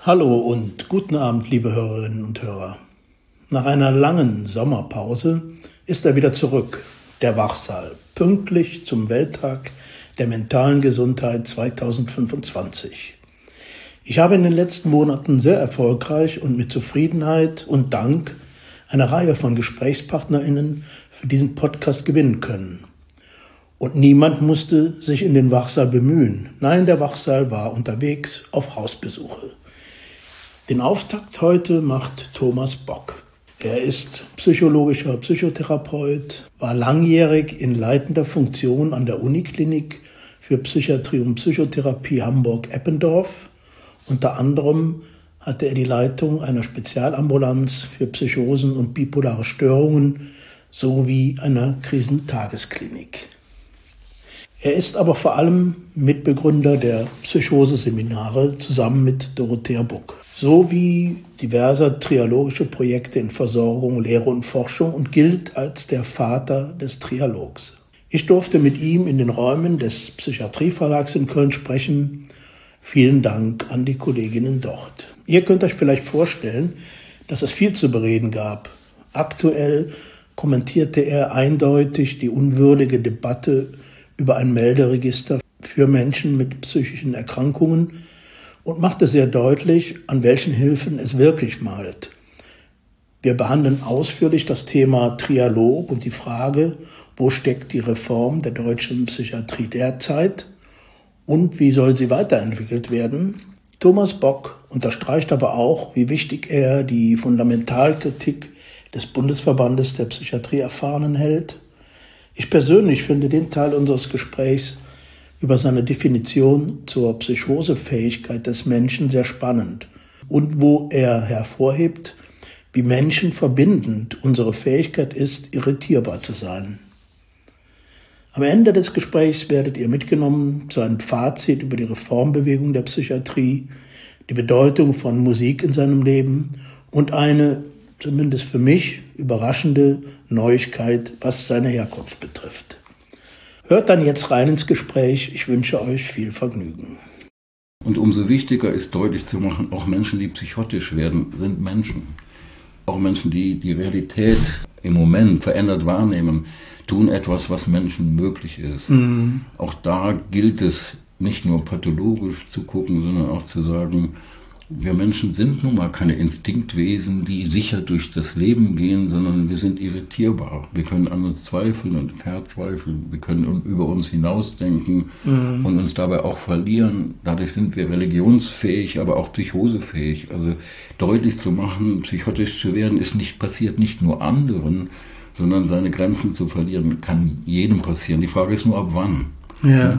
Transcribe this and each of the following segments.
Hallo und guten Abend, liebe Hörerinnen und Hörer. Nach einer langen Sommerpause ist er wieder zurück, der Wachsaal, pünktlich zum Welttag der mentalen Gesundheit 2025. Ich habe in den letzten Monaten sehr erfolgreich und mit Zufriedenheit und Dank eine Reihe von GesprächspartnerInnen für diesen Podcast gewinnen können. Und niemand musste sich in den Wachsaal bemühen. Nein, der Wachsaal war unterwegs auf Hausbesuche. Den Auftakt heute macht Thomas Bock. Er ist psychologischer Psychotherapeut, war langjährig in leitender Funktion an der Uniklinik für Psychiatrie und Psychotherapie Hamburg-Eppendorf. Unter anderem hatte er die Leitung einer Spezialambulanz für Psychosen und bipolare Störungen sowie einer Krisentagesklinik. Er ist aber vor allem Mitbegründer der Psychoseseminare zusammen mit Dorothea Buck, sowie diverser trialogische Projekte in Versorgung, Lehre und Forschung und gilt als der Vater des Trialogs. Ich durfte mit ihm in den Räumen des Psychiatrieverlags in Köln sprechen. Vielen Dank an die Kolleginnen dort. Ihr könnt euch vielleicht vorstellen, dass es viel zu bereden gab. Aktuell kommentierte er eindeutig die unwürdige Debatte über ein Melderegister für Menschen mit psychischen Erkrankungen und machte sehr deutlich, an welchen Hilfen es wirklich mangelt. Wir behandeln ausführlich das Thema Trialog und die Frage, wo steckt die Reform der deutschen Psychiatrie derzeit und wie soll sie weiterentwickelt werden. Thomas Bock unterstreicht aber auch, wie wichtig er die Fundamentalkritik des Bundesverbandes der Psychiatrieerfahrenen hält. Ich persönlich finde den Teil unseres Gesprächs über seine Definition zur Psychosefähigkeit des Menschen sehr spannend und wo er hervorhebt, wie menschenverbindend unsere Fähigkeit ist, irritierbar zu sein. Am Ende des Gesprächs werdet ihr mitgenommen zu einem Fazit über die Reformbewegung der Psychiatrie, die Bedeutung von Musik in seinem Leben und eine, zumindest für mich, überraschende Neuigkeit, was seine Herkunft betrifft. Hört dann jetzt rein ins Gespräch. Ich wünsche euch viel Vergnügen. Und umso wichtiger ist deutlich zu machen, auch Menschen, die psychotisch werden, sind Menschen. Auch Menschen, die die Realität im Moment verändert wahrnehmen, tun etwas, was Menschen möglich ist. Auch da gilt es nicht nur pathologisch zu gucken, sondern auch zu sagen, wir Menschen sind nun mal keine Instinktwesen, die sicher durch das Leben gehen, sondern wir sind irritierbar. Wir können an uns zweifeln und verzweifeln. Wir können über uns hinausdenken und uns dabei auch verlieren. Dadurch sind wir religionsfähig, aber auch psychosefähig. Also deutlich zu machen, psychotisch zu werden, passiert nicht nur anderen, sondern seine Grenzen zu verlieren, kann jedem passieren. Die Frage ist nur, ab wann. Ja.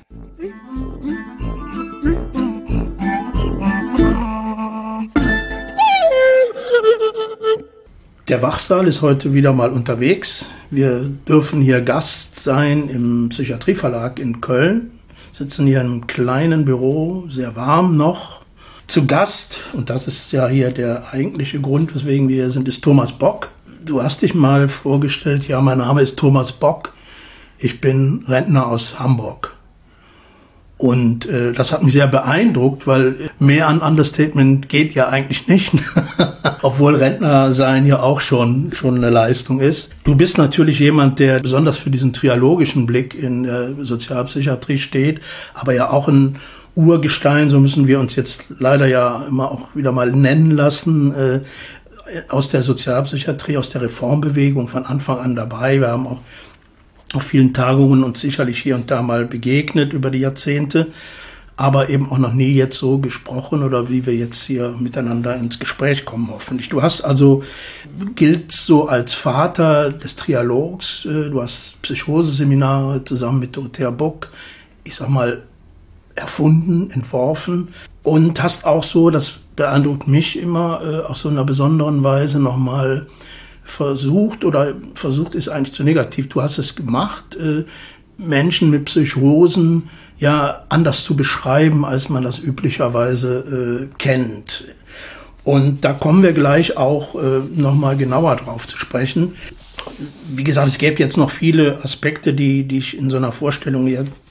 Der Wachsaal ist heute wieder mal unterwegs. Wir dürfen hier Gast sein im Psychiatrieverlag in Köln. Sitzen hier in einem kleinen Büro, sehr warm noch. Zu Gast, und das ist ja hier der eigentliche Grund, weswegen wir hier sind, ist Thomas Bock. Du hast dich mal vorgestellt, ja, mein Name ist Thomas Bock. Ich bin Rentner aus Hamburg. Und das hat mich sehr beeindruckt, weil mehr an Understatement geht ja eigentlich nicht, obwohl Rentner sein ja auch schon eine Leistung ist. Du bist natürlich jemand, der besonders für diesen triologischen Blick in der Sozialpsychiatrie steht, aber ja auch ein Urgestein, so müssen wir uns jetzt leider ja immer auch wieder mal nennen lassen, aus der Sozialpsychiatrie, aus der Reformbewegung von Anfang an dabei. Wir haben auch auf vielen Tagungen uns sicherlich hier und da mal begegnet über die Jahrzehnte, aber eben auch noch nie jetzt so gesprochen oder wie wir jetzt hier miteinander ins Gespräch kommen, hoffentlich. Du hast also, gilt so als Vater des Trialogs, du hast Psychoseseminare zusammen mit Dorothea Buck, ich sag mal, erfunden, entworfen und hast auch so, das beeindruckt mich immer, auf so einer besonderen Weise nochmal versucht ist eigentlich zu negativ, du hast es gemacht, Menschen mit Psychosen ja anders zu beschreiben, als man das üblicherweise kennt. Und da kommen wir gleich auch nochmal genauer drauf zu sprechen. Wie gesagt, es gäbe jetzt noch viele Aspekte, die ich in so einer Vorstellung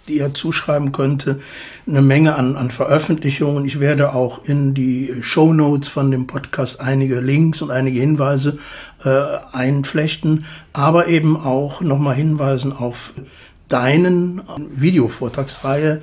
dir zuschreiben könnte, eine Menge an Veröffentlichungen. Ich werde auch in die Shownotes von dem Podcast einige Links und einige Hinweise einflechten, aber eben auch nochmal hinweisen auf deinen Videovortragsreihe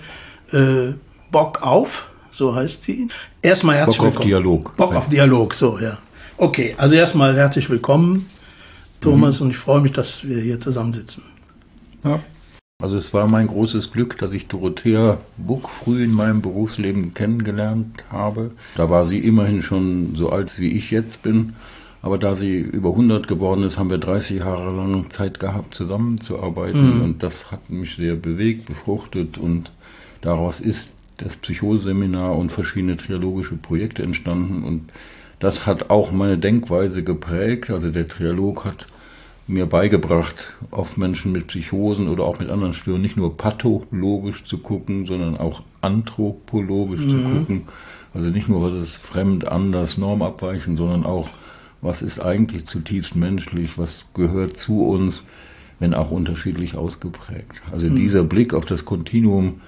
Bock auf, so heißt sie. Erstmal herzlich willkommen. Bock auf Dialog. Bock auf Dialog, so, ja. Okay, also erstmal herzlich willkommen, Thomas, und ich freue mich, dass wir hier zusammensitzen. Ja. Also es war mein großes Glück, dass ich Dorothea Buck früh in meinem Berufsleben kennengelernt habe. Da war sie immerhin schon so alt, wie ich jetzt bin. Aber da sie über 100 geworden ist, haben wir 30 Jahre lang Zeit gehabt, zusammenzuarbeiten. Und das hat mich sehr bewegt, befruchtet. Und daraus ist das Psychoseminar und verschiedene trialogische Projekte entstanden. Und das hat auch meine Denkweise geprägt. Also der Trialog hat mir beigebracht, auf Menschen mit Psychosen oder auch mit anderen Störungen nicht nur pathologisch zu gucken, sondern auch anthropologisch zu gucken. Also nicht nur, was ist fremd, anders, normabweichend, sondern auch, was ist eigentlich zutiefst menschlich, was gehört zu uns, wenn auch unterschiedlich ausgeprägt. Also dieser Blick auf das Kontinuum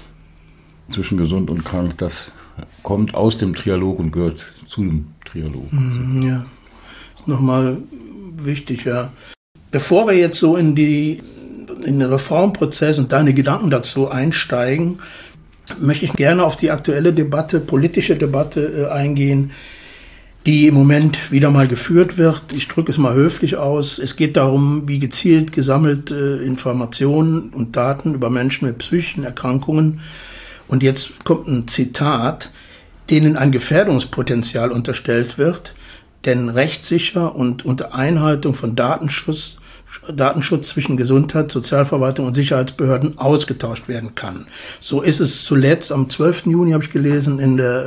zwischen gesund und krank, das kommt aus dem Trialog und gehört zu dem Trialog. Ja, ist nochmal wichtig, ja. Bevor wir jetzt so in den Reformprozess und deine Gedanken dazu einsteigen, möchte ich gerne auf die aktuelle Debatte, politische Debatte eingehen, die im Moment wieder mal geführt wird. Ich drücke es mal höflich aus. Es geht darum, wie gezielt gesammelte Informationen und Daten über Menschen mit psychischen Erkrankungen, und jetzt kommt ein Zitat, denen ein Gefährdungspotenzial unterstellt wird, denn rechtssicher und unter Einhaltung von Datenschutz zwischen Gesundheit, Sozialverwaltung und Sicherheitsbehörden ausgetauscht werden kann. So ist es zuletzt am 12. Juni, habe ich gelesen, in der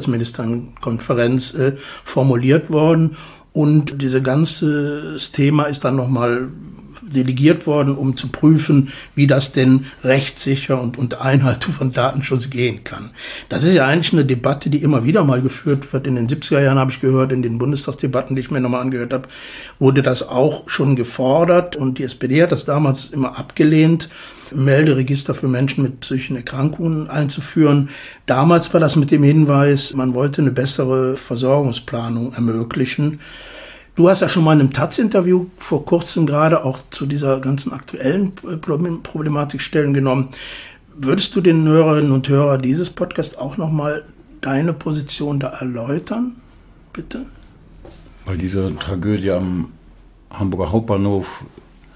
Gesundheitsministerkonferenz formuliert worden. Und dieses ganze Thema ist dann nochmal delegiert worden, um zu prüfen, wie das denn rechtssicher und unter Einhaltung von Datenschutz gehen kann. Das ist ja eigentlich eine Debatte, die immer wieder mal geführt wird. In den 70er Jahren habe ich gehört, in den Bundestagsdebatten, die ich mir nochmal angehört habe, wurde das auch schon gefordert, und die SPD hat das damals immer abgelehnt, Melderegister für Menschen mit psychischen Erkrankungen einzuführen. Damals war das mit dem Hinweis, man wollte eine bessere Versorgungsplanung ermöglichen. Du hast ja schon mal in einem Taz-Interview vor kurzem gerade auch zu dieser ganzen aktuellen Problematik Stellung genommen. Würdest du den Hörerinnen und Hörern dieses Podcasts auch nochmal deine Position da erläutern, bitte? Bei dieser Tragödie am Hamburger Hauptbahnhof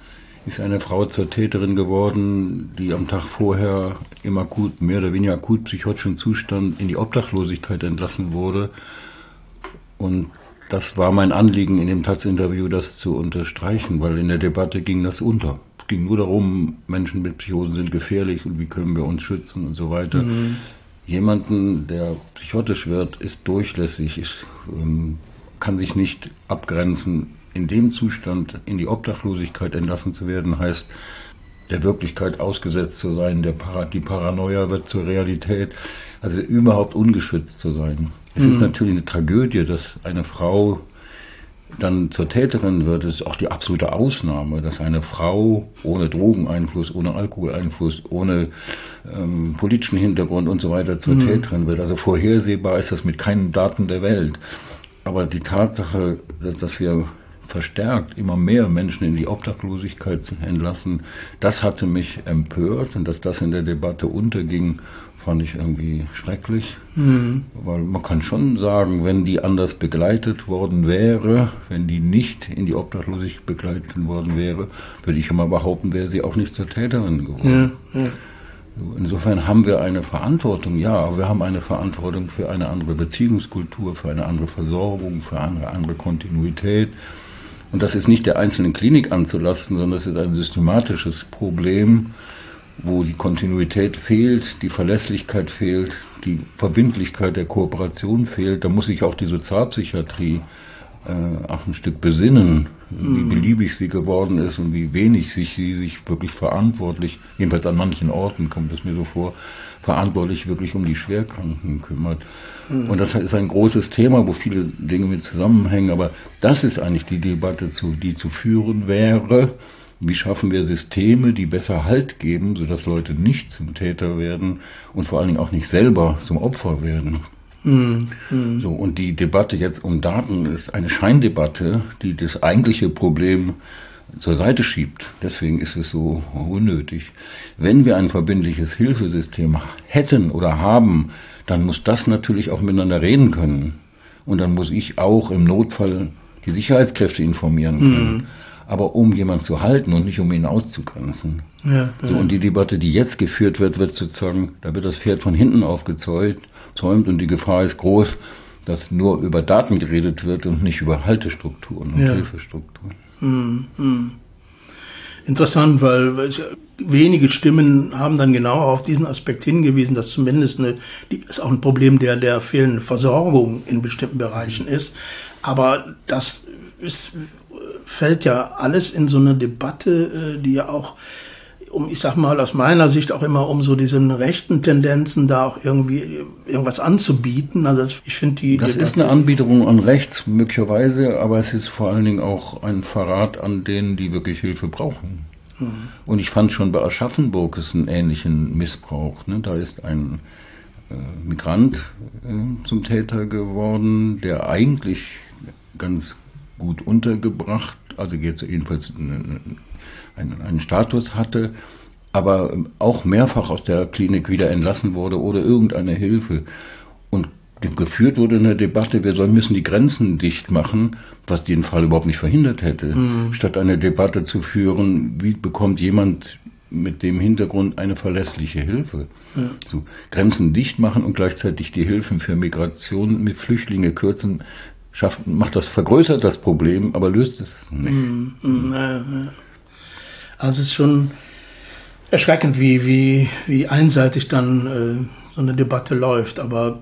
ist eine Frau zur Täterin geworden, die am Tag vorher im mehr oder weniger akut psychotischen Zustand in die Obdachlosigkeit entlassen wurde. Und das war mein Anliegen in dem Taz-Interview, das zu unterstreichen, weil in der Debatte ging das unter. Es ging nur darum, Menschen mit Psychosen sind gefährlich und wie können wir uns schützen und so weiter. Jemanden, der psychotisch wird, ist durchlässig, kann sich nicht abgrenzen. In dem Zustand in die Obdachlosigkeit entlassen zu werden, heißt, der Wirklichkeit ausgesetzt zu sein, die Paranoia wird zur Realität, also überhaupt ungeschützt zu sein. Es ist natürlich eine Tragödie, dass eine Frau dann zur Täterin wird. Es ist auch die absolute Ausnahme, dass eine Frau ohne Drogeneinfluss, ohne Alkoholeinfluss, ohne politischen Hintergrund und so weiter zur Täterin wird. Also vorhersehbar ist das mit keinen Daten der Welt. Aber die Tatsache, dass wir verstärkt immer mehr Menschen in die Obdachlosigkeit entlassen, das hatte mich empört, und dass das in der Debatte unterging, fand ich irgendwie schrecklich. Weil man kann schon sagen, wenn die anders begleitet worden wäre, wenn die nicht in die Obdachlosigkeit begleitet worden wäre, würde ich immer behaupten, wäre sie auch nicht zur Täterin geworden. Insofern haben wir eine Verantwortung, ja, aber wir haben eine Verantwortung für eine andere Beziehungskultur, für eine andere Versorgung, für eine andere Kontinuität. Und das ist nicht der einzelnen Klinik anzulasten, sondern das ist ein systematisches Problem, wo die Kontinuität fehlt, die Verlässlichkeit fehlt, die Verbindlichkeit der Kooperation fehlt. Da muss sich auch die Sozialpsychiatrie auch ein Stück besinnen, wie beliebig sie geworden ist und wie wenig sie sich wirklich verantwortlich, jedenfalls an manchen Orten kommt es mir so vor, verantwortlich wirklich um die Schwerkranken kümmert. Und das ist ein großes Thema, wo viele Dinge mit zusammenhängen, aber das ist eigentlich die Debatte, die zu führen wäre. Wie schaffen wir Systeme, die besser Halt geben, sodass Leute nicht zum Täter werden und vor allen Dingen auch nicht selber zum Opfer werden? So, und die Debatte jetzt um Daten ist eine Scheindebatte, die das eigentliche Problem zur Seite schiebt. Deswegen ist es so unnötig. Wenn wir ein verbindliches Hilfesystem hätten oder haben, dann muss das natürlich auch miteinander reden können. Und dann muss ich auch im Notfall die Sicherheitskräfte informieren können. Aber um jemanden zu halten und nicht um ihn auszugrenzen. Ja. So, und die Debatte, die jetzt geführt wird, wird sozusagen, da wird das Pferd von hinten aufgezäumt und die Gefahr ist groß, dass nur über Daten geredet wird und nicht über Haltestrukturen und Hilfestrukturen. Interessant, weil wenige Stimmen haben dann genau auf diesen Aspekt hingewiesen, dass zumindest ist auch ein Problem der fehlenden Versorgung in bestimmten Bereichen ist. Aber das fällt ja alles in so eine Debatte, die ja auch ich sag mal, aus meiner Sicht auch immer um so diese rechten Tendenzen da auch irgendwie irgendwas anzubieten. Also ich finde das ist eine Anbiederung an rechts möglicherweise, aber es ist vor allen Dingen auch ein Verrat an denen, die wirklich Hilfe brauchen. Und ich fand schon bei Aschaffenburg ist einen ähnlichen Missbrauch. Ne? Da ist ein Migrant zum Täter geworden, der eigentlich ganz gut untergebracht, also jetzt jedenfalls einen Status hatte, aber auch mehrfach aus der Klinik wieder entlassen wurde oder irgendeine Hilfe. Und geführt wurde eine Debatte, müssen die Grenzen dicht machen, was den Fall überhaupt nicht verhindert hätte. Statt eine Debatte zu führen, wie bekommt jemand mit dem Hintergrund eine verlässliche Hilfe. So, Grenzen dicht machen und gleichzeitig die Hilfen für Migration mit Flüchtlinge kürzen, vergrößert das Problem, aber löst es nicht. Also es ist schon erschreckend, wie einseitig dann so eine Debatte läuft. Aber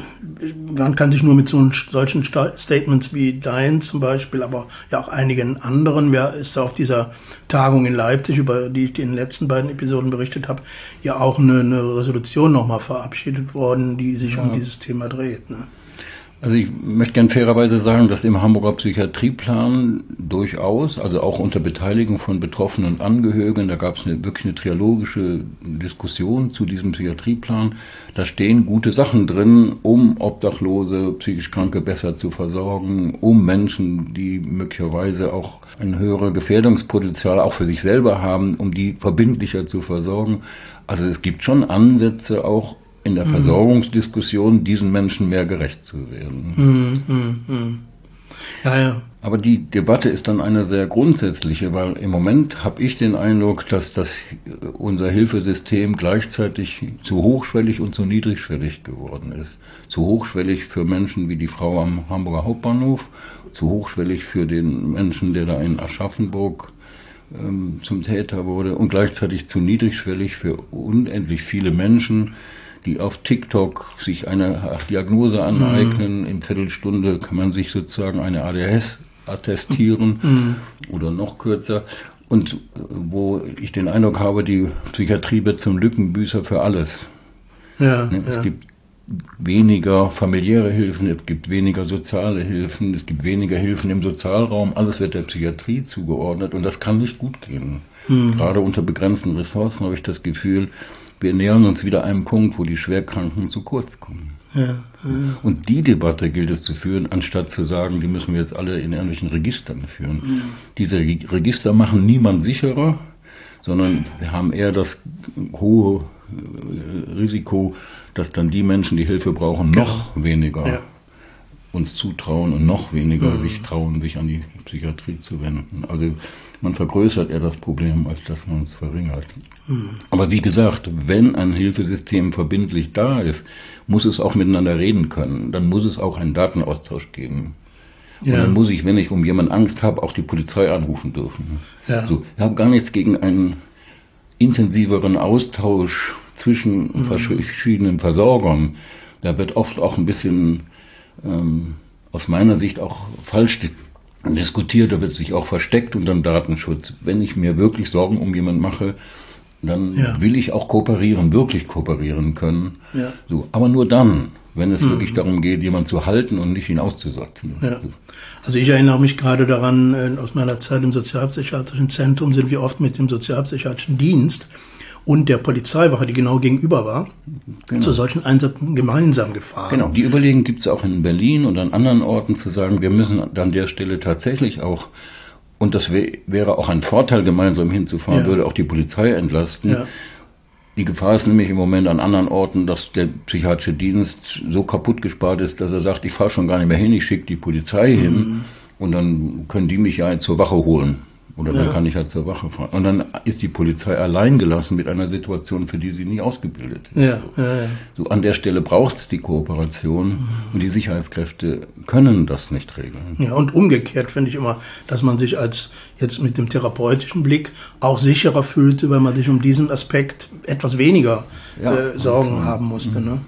man kann sich nur mit solchen Statements wie dein zum Beispiel, aber ja auch einigen anderen, ist auf dieser Tagung in Leipzig, über die ich in den letzten beiden Episoden berichtet habe, ja auch eine Resolution nochmal verabschiedet worden, die sich um dieses Thema dreht. Ne? Also ich möchte gern fairerweise sagen, dass im Hamburger Psychiatrieplan durchaus, also auch unter Beteiligung von Betroffenen und Angehörigen, da gab es wirklich eine trialogische Diskussion zu diesem Psychiatrieplan, da stehen gute Sachen drin, um Obdachlose, psychisch Kranke besser zu versorgen, um Menschen, die möglicherweise auch ein höheres Gefährdungspotenzial auch für sich selber haben, um die verbindlicher zu versorgen. Also es gibt schon Ansätze auch in der Versorgungsdiskussion diesen Menschen mehr gerecht zu werden. Ja. Aber die Debatte ist dann eine sehr grundsätzliche, weil im Moment habe ich den Eindruck, dass unser Hilfesystem gleichzeitig zu hochschwellig und zu niedrigschwellig geworden ist. Zu hochschwellig für Menschen wie die Frau am Hamburger Hauptbahnhof, zu hochschwellig für den Menschen, der da in Aschaffenburg zum Täter wurde und gleichzeitig zu niedrigschwellig für unendlich viele Menschen, die auf TikTok sich eine Diagnose aneignen. In Viertelstunde kann man sich sozusagen eine ADHS attestieren oder noch kürzer. Und wo ich den Eindruck habe, die Psychiatrie wird zum Lückenbüßer für alles. Es gibt weniger familiäre Hilfen, es gibt weniger soziale Hilfen, es gibt weniger Hilfen im Sozialraum. Alles wird der Psychiatrie zugeordnet und das kann nicht gut gehen. Gerade unter begrenzten Ressourcen habe ich das Gefühl, wir nähern uns wieder einem Punkt, wo die Schwerkranken zu kurz kommen. Und die Debatte gilt es zu führen, anstatt zu sagen, die müssen wir jetzt alle in irgendwelchen Registern führen. Diese Register machen niemand sicherer, sondern wir haben eher das hohe Risiko, dass dann die Menschen, die Hilfe brauchen, noch weniger uns zutrauen und noch weniger sich trauen, sich an die Psychiatrie zu wenden. Also man vergrößert eher das Problem, als dass man es verringert. Aber wie gesagt, wenn ein Hilfesystem verbindlich da ist, muss es auch miteinander reden können. Dann muss es auch einen Datenaustausch geben. Und dann muss ich, wenn ich um jemanden Angst habe, auch die Polizei anrufen dürfen. So, ich habe gar nichts gegen einen intensiveren Austausch zwischen verschiedenen Versorgern. Da wird oft auch ein bisschen aus meiner Sicht auch falsch diskutiert, da wird sich auch versteckt unter dem Datenschutz. Wenn ich mir wirklich Sorgen um jemanden mache, dann will ich auch wirklich kooperieren können. So, aber nur dann. wenn es wirklich darum geht, jemanden zu halten und nicht ihn auszusortieren. Ja. Also ich erinnere mich gerade daran, aus meiner Zeit im Sozialpsychiatrischen Zentrum sind wir oft mit dem Sozialpsychiatrischen Dienst und der Polizeiwache, die genau gegenüber war, zu solchen Einsätzen gemeinsam gefahren. Genau, die Überlegung gibt es auch in Berlin und an anderen Orten zu sagen, wir müssen an der Stelle tatsächlich auch, und das wäre auch ein Vorteil, gemeinsam hinzufahren, würde auch die Polizei entlasten. Ja. Die Gefahr ist nämlich im Moment an anderen Orten, dass der psychiatrische Dienst so kaputt gespart ist, dass er sagt, ich fahre schon gar nicht mehr hin, ich schicke die Polizei hin und dann können die mich ja zur Wache holen. Oder dann kann ich halt zur Wache fahren. Und dann ist die Polizei allein gelassen mit einer Situation, für die sie nie ausgebildet ist. So, an der Stelle braucht es die Kooperation und die Sicherheitskräfte können das nicht regeln. Ja, und umgekehrt finde ich immer, dass man sich als jetzt mit dem therapeutischen Blick auch sicherer fühlte, weil man sich um diesen Aspekt etwas weniger Sorgen haben musste. Ne?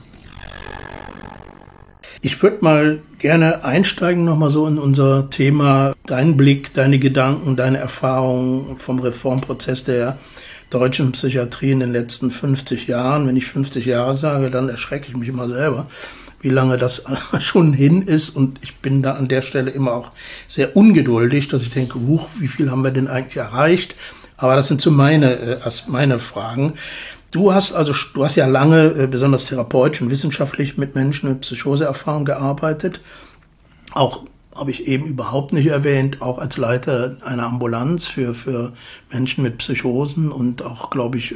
Ich würde mal gerne einsteigen nochmal so in unser Thema, dein Blick, deine Gedanken, deine Erfahrungen vom Reformprozess der deutschen Psychiatrie in den letzten 50 Jahren. Wenn ich 50 Jahre sage, dann erschrecke ich mich immer selber, wie lange das schon hin ist. Und ich bin da an der Stelle immer auch sehr ungeduldig, dass ich denke, wie viel haben wir denn eigentlich erreicht? Aber das sind so meine Fragen. Du hast ja lange, besonders therapeutisch und wissenschaftlich mit Menschen mit Psychoseerfahrung gearbeitet. Auch, habe ich eben überhaupt nicht erwähnt, auch als Leiter einer Ambulanz für Menschen mit Psychosen und auch, glaube ich,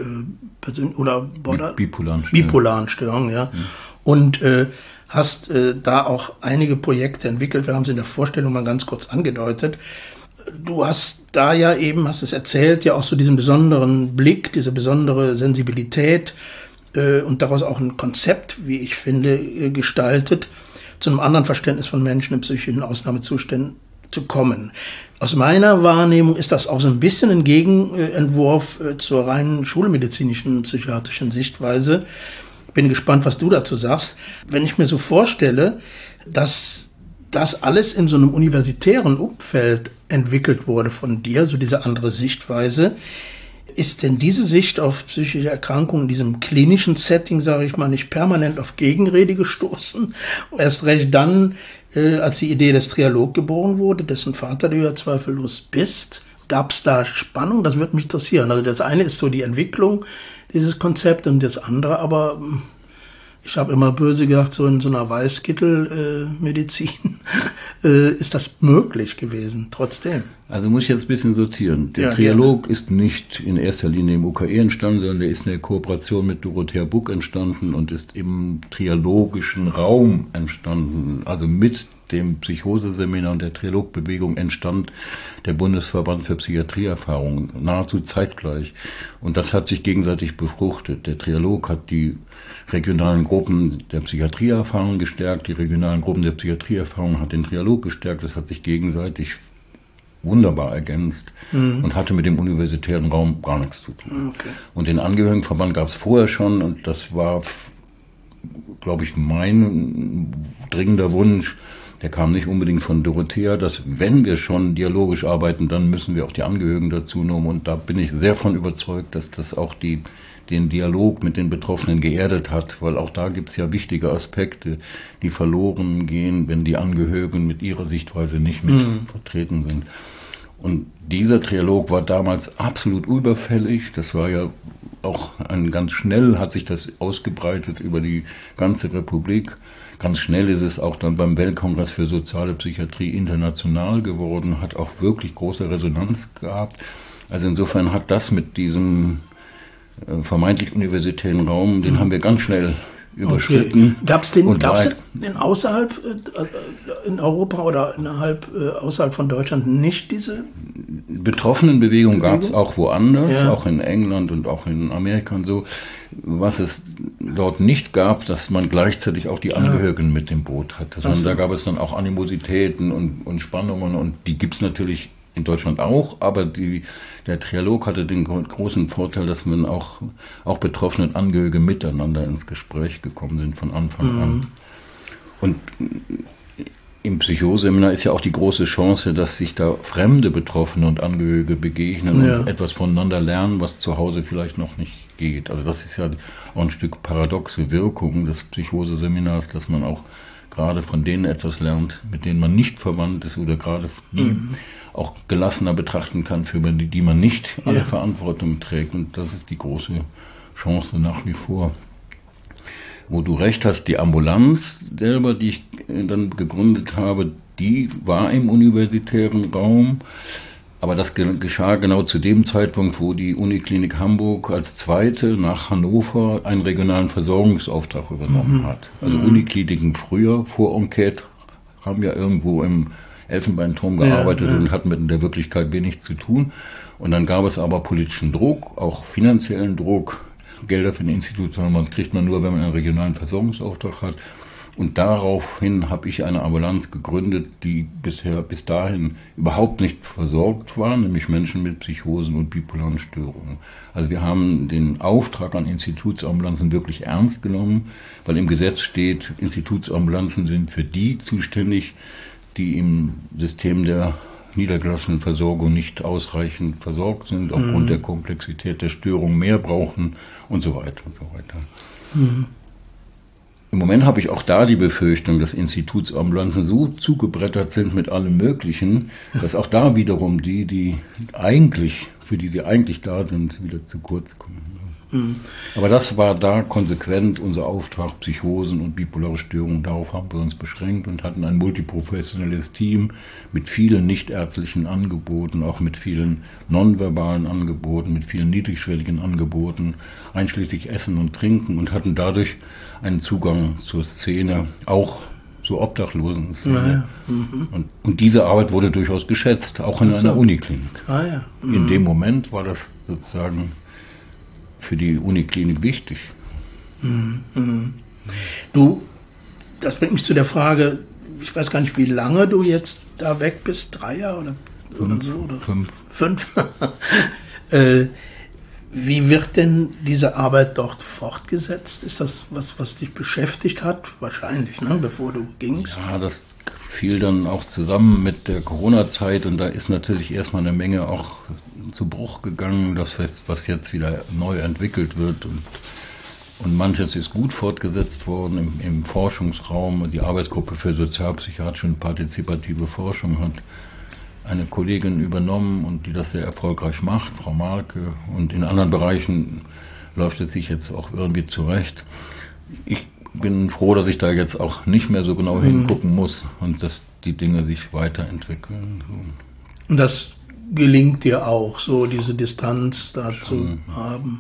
bipolaren Störungen, ja. Und hast da auch einige Projekte entwickelt. Wir haben es in der Vorstellung mal ganz kurz angedeutet. Du hast da ja eben, hast es erzählt, ja auch so diesen besonderen Blick, diese besondere Sensibilität und daraus auch ein Konzept, wie ich finde, gestaltet, zu einem anderen Verständnis von Menschen in psychischen Ausnahmezuständen zu kommen. Aus meiner Wahrnehmung ist das auch so ein bisschen ein Gegenentwurf zur reinen schulmedizinischen psychiatrischen Sichtweise. Bin gespannt, was du dazu sagst. Wenn ich mir so vorstelle, dass das alles in so einem universitären Umfeld entwickelt wurde von dir, so diese andere Sichtweise. Ist denn diese Sicht auf psychische Erkrankungen in diesem klinischen Setting, sage ich mal, nicht permanent auf Gegenrede gestoßen? Erst recht dann, als die Idee des Trialog geboren wurde, dessen Vater du ja zweifellos bist. Gab es da Spannung? Das würde mich interessieren. Also das eine ist so die Entwicklung dieses Konzepts und das andere, aber ich habe immer böse gedacht, so in so einer Weißkittel-Medizin ist das möglich gewesen, trotzdem. Also muss ich jetzt ein bisschen sortieren. Der Trialog ist nicht in erster Linie im UKE entstanden, sondern der ist in der Kooperation mit Dorothea Buck entstanden und ist im trialogischen Raum entstanden. Also mit dem Psychoseseminar und der Trialogbewegung entstand der Bundesverband für Psychiatrieerfahrung nahezu zeitgleich. Und das hat sich gegenseitig befruchtet. Der Trialog hat die regionalen Gruppen der Psychiatrieerfahrung gestärkt, die regionalen Gruppen der Psychiatrieerfahrung hat den Trialog gestärkt. Das hat sich gegenseitig wunderbar ergänzt und hatte mit dem universitären Raum gar nichts zu tun. Okay. Und den Angehörigenverband gab es vorher schon und das war, glaube ich, mein dringender Wunsch. Der kam nicht unbedingt von Dorothea, dass wenn wir schon dialogisch arbeiten, dann müssen wir auch die Angehörigen dazu nehmen. Und da bin ich sehr von überzeugt, dass das auch den Dialog mit den Betroffenen geerdet hat, weil auch da gibt es ja wichtige Aspekte, die verloren gehen, wenn die Angehörigen mit ihrer Sichtweise nicht mit vertreten sind. Und dieser Trialog war damals absolut überfällig. Das war ja auch ganz schnell, hat sich das ausgebreitet über die ganze Republik. Ganz schnell ist es auch dann beim Weltkongress für soziale Psychiatrie international geworden, hat auch wirklich große Resonanz gehabt. Also insofern hat das mit diesem vermeintlich universitären Raum, den haben wir ganz schnell überschritten. Okay. Gab's den außerhalb in Europa oder außerhalb von Deutschland nicht diese Betroffenenbewegung? Gab es auch woanders, auch in England und auch in Amerika und so. Was es dort nicht gab, dass man gleichzeitig auch die Angehörigen mit dem Boot hatte. Sondern da gab es dann auch Animositäten und Spannungen und die gibt es natürlich in Deutschland auch, aber der Trialog hatte den großen Vorteil, dass man auch betroffene Angehörige miteinander ins Gespräch gekommen sind von Anfang an. Und im Psychoseminar ist ja auch die große Chance, dass sich da fremde Betroffene und Angehörige begegnen und etwas voneinander lernen, was zu Hause vielleicht noch nicht geht. Also das ist ja auch ein Stück paradoxe Wirkung des Psychoseseminars, dass man auch gerade von denen etwas lernt, mit denen man nicht verwandt ist oder gerade die auch gelassener betrachten kann, für die man nicht alle Verantwortung trägt. Und das ist die große Chance nach wie vor. Wo du recht hast, die Ambulanz selber, die ich dann gegründet habe, die war im universitären Raum. Aber das geschah genau zu dem Zeitpunkt, wo die Uniklinik Hamburg als zweite nach Hannover einen regionalen Versorgungsauftrag übernommen hat. Also Unikliniken früher, vor Enquete, haben ja irgendwo im Elfenbeinturm gearbeitet und hatten mit der Wirklichkeit wenig zu tun. Und dann gab es aber politischen Druck, auch finanziellen Druck. Gelder für ein Institut kriegt man nur, wenn man einen regionalen Versorgungsauftrag hat. Und daraufhin habe ich eine Ambulanz gegründet, die bis dahin überhaupt nicht versorgt war, nämlich Menschen mit Psychosen und bipolaren Störungen. Also wir haben den Auftrag an Institutsambulanzen wirklich ernst genommen, weil im Gesetz steht, Institutsambulanzen sind für die zuständig, die im System der niedergelassenen Versorgung nicht ausreichend versorgt sind, aufgrund der Komplexität der Störung mehr brauchen und so weiter und so weiter. Im Moment habe ich auch da die Befürchtung, dass Institutsambulanzen so zugebrettert sind mit allem Möglichen, dass auch da wiederum für die sie eigentlich da sind, wieder zu kurz kommen. Aber das war da konsequent unser Auftrag, Psychosen und bipolare Störungen. Darauf haben wir uns beschränkt und hatten ein multiprofessionelles Team mit vielen nichtärztlichen Angeboten, auch mit vielen nonverbalen Angeboten, mit vielen niedrigschwelligen Angeboten, einschließlich Essen und Trinken, und hatten dadurch einen Zugang zur Szene, auch zur Obdachlosen-Szene. Und diese Arbeit wurde durchaus geschätzt, auch in einer Uniklinik. In dem Moment war das sozusagen für die Uniklinik wichtig. Du, das bringt mich zu der Frage, ich weiß gar nicht, wie lange du jetzt da weg bist, 3 Jahre oder so? Oder 5. Wie wird denn diese Arbeit dort fortgesetzt? Ist das was dich beschäftigt hat? Wahrscheinlich, ne? Bevor du gingst. Ja, das fiel dann auch zusammen mit der Corona-Zeit, und da ist natürlich erstmal eine Menge auch zu Bruch gegangen, das was jetzt wieder neu entwickelt wird, und manches ist gut fortgesetzt worden im Forschungsraum. Die Arbeitsgruppe für sozialpsychiatrische und partizipative Forschung hat eine Kollegin übernommen, und die das sehr erfolgreich macht, Frau Marke, und in anderen Bereichen läuft es sich jetzt auch irgendwie zurecht. Ich bin froh, dass ich da jetzt auch nicht mehr so genau hingucken muss und dass die Dinge sich weiterentwickeln. Und das gelingt dir auch, so diese Distanz da zu haben?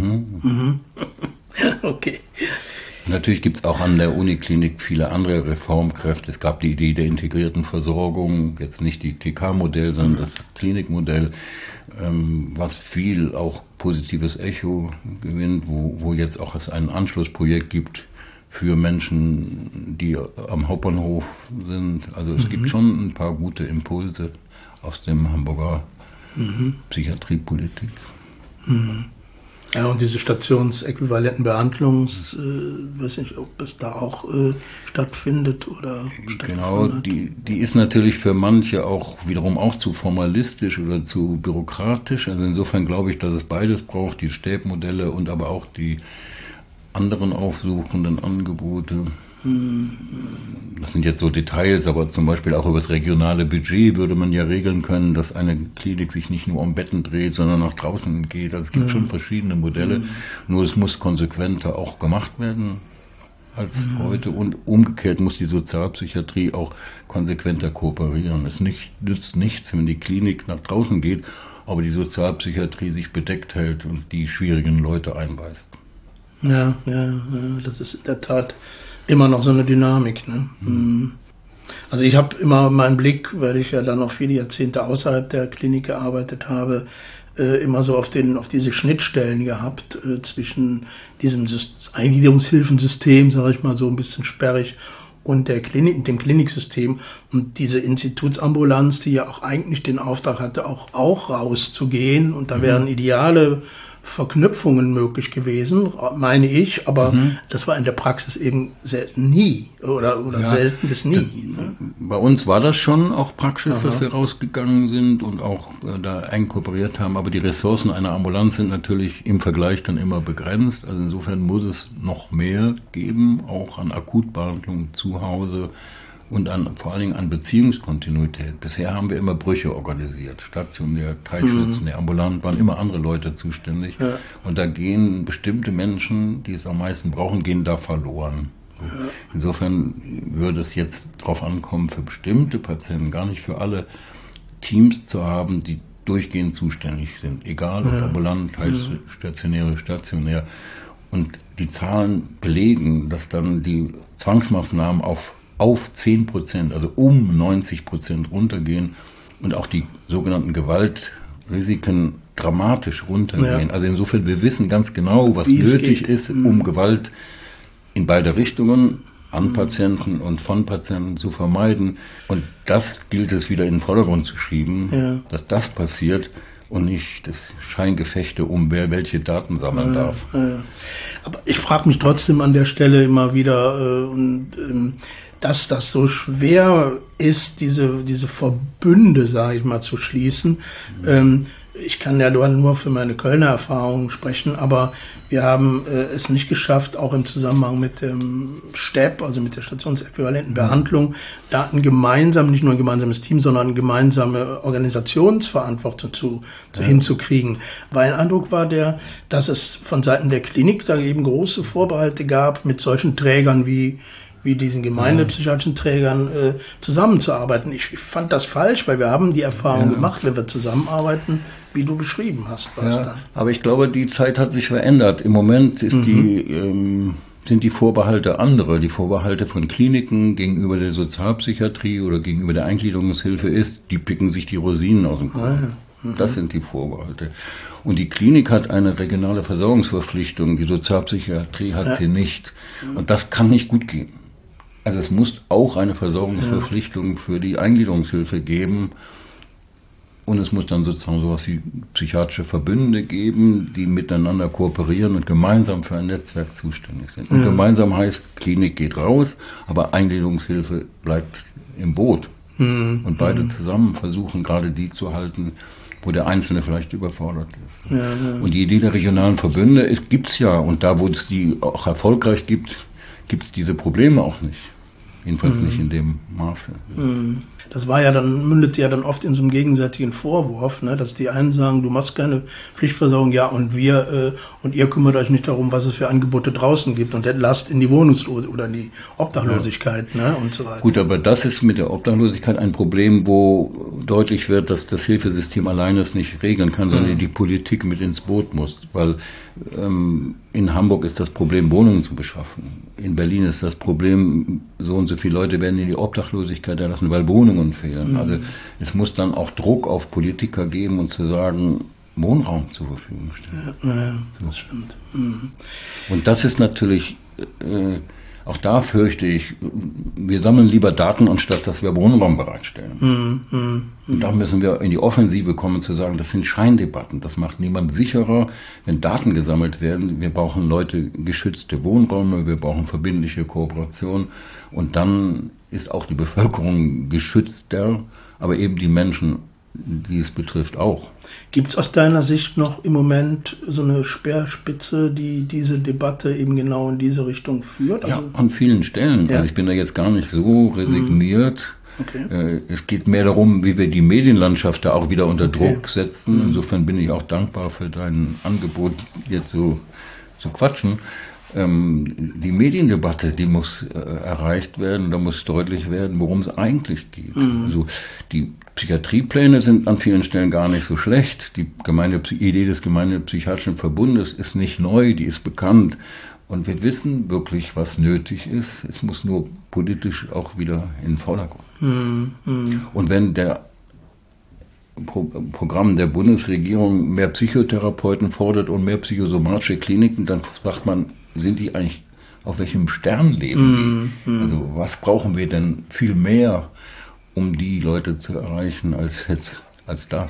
Okay. Natürlich gibt es auch an der Uniklinik viele andere Reformkräfte. Es gab die Idee der integrierten Versorgung, jetzt nicht die TK-Modell, sondern das Klinikmodell, was viel auch positives Echo gewinnt, wo jetzt auch es ein Anschlussprojekt gibt für Menschen, die am Hauptbahnhof sind. Also es gibt schon ein paar gute Impulse aus dem Hamburger Psychiatriepolitik. Ja, und diese stationsäquivalenten weiß nicht, ob es da auch stattfindet oder Genau, die ist natürlich für manche auch wiederum auch zu formalistisch oder zu bürokratisch. Also insofern glaube ich, dass es beides braucht, die Stäbmodelle und aber auch die anderen aufsuchenden Angebote. Das sind jetzt so Details, aber zum Beispiel auch über das regionale Budget würde man ja regeln können, dass eine Klinik sich nicht nur um Betten dreht, sondern nach draußen geht. Also es gibt schon verschiedene Modelle, nur es muss konsequenter auch gemacht werden als heute, und umgekehrt muss die Sozialpsychiatrie auch konsequenter kooperieren. Es nützt nichts, wenn die Klinik nach draußen geht, aber die Sozialpsychiatrie sich bedeckt hält und die schwierigen Leute einweist. Ja, das ist in der Tat immer noch so eine Dynamik, ne? Also ich habe immer meinen Blick, weil ich ja dann noch viele Jahrzehnte außerhalb der Klinik gearbeitet habe, immer so auf diese Schnittstellen gehabt zwischen diesem Eingliederungshilfensystem, sage ich mal so ein bisschen sperrig, und dem Kliniksystem, und diese Institutsambulanz, die ja auch eigentlich den Auftrag hatte, auch rauszugehen, und da wären ideale Verknüpfungen möglich gewesen, meine ich, aber das war in der Praxis eben selten nie oder selten bis nie. Bei uns war das schon auch Praxis, dass wir rausgegangen sind und auch da eng kooperiert haben. Aber die Ressourcen einer Ambulanz sind natürlich im Vergleich dann immer begrenzt. Also insofern muss es noch mehr geben, auch an Akutbehandlung zu Hause und vor allen Dingen an Beziehungskontinuität. Bisher haben wir immer Brüche organisiert. Stationär, teilstationär, ambulant, waren immer andere Leute zuständig. Ja. Und da gehen bestimmte Menschen, die es am meisten brauchen, gehen da verloren. Insofern würde es jetzt darauf ankommen, für bestimmte Patienten, gar nicht für alle, Teams zu haben, die durchgehend zuständig sind. Egal ob ambulant, stationär. Und die Zahlen belegen, dass dann die Zwangsmaßnahmen auf 10%, also um 90% runtergehen und auch die sogenannten Gewaltrisiken dramatisch runtergehen. Ja. Also insofern, wir wissen ganz genau, was nötig ist, um Gewalt in beide Richtungen an Patienten und von Patienten zu vermeiden. Und das gilt es wieder in den Vordergrund zu schieben, dass das passiert und nicht das Scheingefechte um wer welche Daten sammeln darf. Aber ich frage mich trotzdem an der Stelle immer wieder, dass das so schwer ist, diese Verbünde, sage ich mal, zu schließen. Ich kann ja nur für meine Kölner Erfahrungen sprechen, aber wir haben es nicht geschafft, auch im Zusammenhang mit dem STEP, also mit der stationsäquivalenten Behandlung, da nicht nur ein gemeinsames Team, sondern eine gemeinsame Organisationsverantwortung hinzukriegen. Weil ein Eindruck war dass es von Seiten der Klinik da eben große Vorbehalte gab, mit solchen Trägern wie diesen gemeindepsychiatrischen Trägern zusammenzuarbeiten. Ich fand das falsch, weil wir haben die Erfahrung gemacht, wenn wir zusammenarbeiten, wie du beschrieben hast. Dann. Aber ich glaube, die Zeit hat sich verändert. Im Moment ist sind die Vorbehalte andere. Die Vorbehalte von Kliniken gegenüber der Sozialpsychiatrie oder gegenüber der Eingliederungshilfe die picken sich die Rosinen aus dem Kuchen. Das sind die Vorbehalte. Und die Klinik hat eine regionale Versorgungsverpflichtung, die Sozialpsychiatrie hat sie nicht. Und das kann nicht gut gehen. Also es muss auch eine Versorgungsverpflichtung für die Eingliederungshilfe geben. Und es muss dann sozusagen sowas wie psychiatrische Verbünde geben, die miteinander kooperieren und gemeinsam für ein Netzwerk zuständig sind. Und gemeinsam heißt, Klinik geht raus, aber Eingliederungshilfe bleibt im Boot. Und beide zusammen versuchen gerade die zu halten, wo der Einzelne vielleicht überfordert ist. Und die Idee der regionalen Verbünde gibt es ja. Und da, wo es die auch erfolgreich gibt, gibt es diese Probleme auch nicht. Jedenfalls nicht in dem Maße. Das mündete ja dann oft in so einem gegenseitigen Vorwurf, ne, dass die einen sagen, du machst keine Pflichtversorgung, und ihr kümmert euch nicht darum, was es für Angebote draußen gibt und lasst in die Wohnungslose oder in die Obdachlosigkeit, und so weiter. Gut, aber das ist mit der Obdachlosigkeit ein Problem, wo deutlich wird, dass das Hilfesystem alleine es nicht regeln kann, sondern die Politik mit ins Boot muss, weil in Hamburg ist das Problem, Wohnungen zu beschaffen. In Berlin ist das Problem, so und so viele Leute werden in die Obdachlosigkeit erlassen, weil Wohnungen fehlen. Also es muss dann auch Druck auf Politiker geben und zu sagen, Wohnraum zur Verfügung stellen. Ja, das stimmt. Und das ist natürlich, auch da fürchte ich, wir sammeln lieber Daten, anstatt dass wir Wohnraum bereitstellen. Und da müssen wir in die Offensive kommen, zu sagen, das sind Scheindebatten. Das macht niemand sicherer, wenn Daten gesammelt werden. Wir brauchen geschützte Wohnräume, wir brauchen verbindliche Kooperation. Und dann ist auch die Bevölkerung geschützter, aber eben die Menschen, die es betrifft, auch. Gibt es aus deiner Sicht noch im Moment so eine Speerspitze, die diese Debatte eben genau in diese Richtung führt? Also, ja, an vielen Stellen. Ja. Also ich bin da jetzt gar nicht so resigniert. Okay. Es geht mehr darum, wie wir die Medienlandschaft da auch wieder unter Druck setzen. Insofern bin ich auch dankbar für dein Angebot, jetzt so zu quatschen. Die Mediendebatte, die muss erreicht werden, da muss deutlich werden, worum es eigentlich geht. Also die Psychiatriepläne sind an vielen Stellen gar nicht so schlecht. Die Idee des Gemeindepsychiatrischen Verbundes ist nicht neu, die ist bekannt. Und wir wissen wirklich, was nötig ist. Es muss nur politisch auch wieder in den Vordergrund. Und wenn der Programm der Bundesregierung mehr Psychotherapeuten fordert und mehr psychosomatische Kliniken, dann sagt man, sind die eigentlich, auf welchem Stern leben die? Also was brauchen wir denn viel mehr, um die Leute zu erreichen, als das?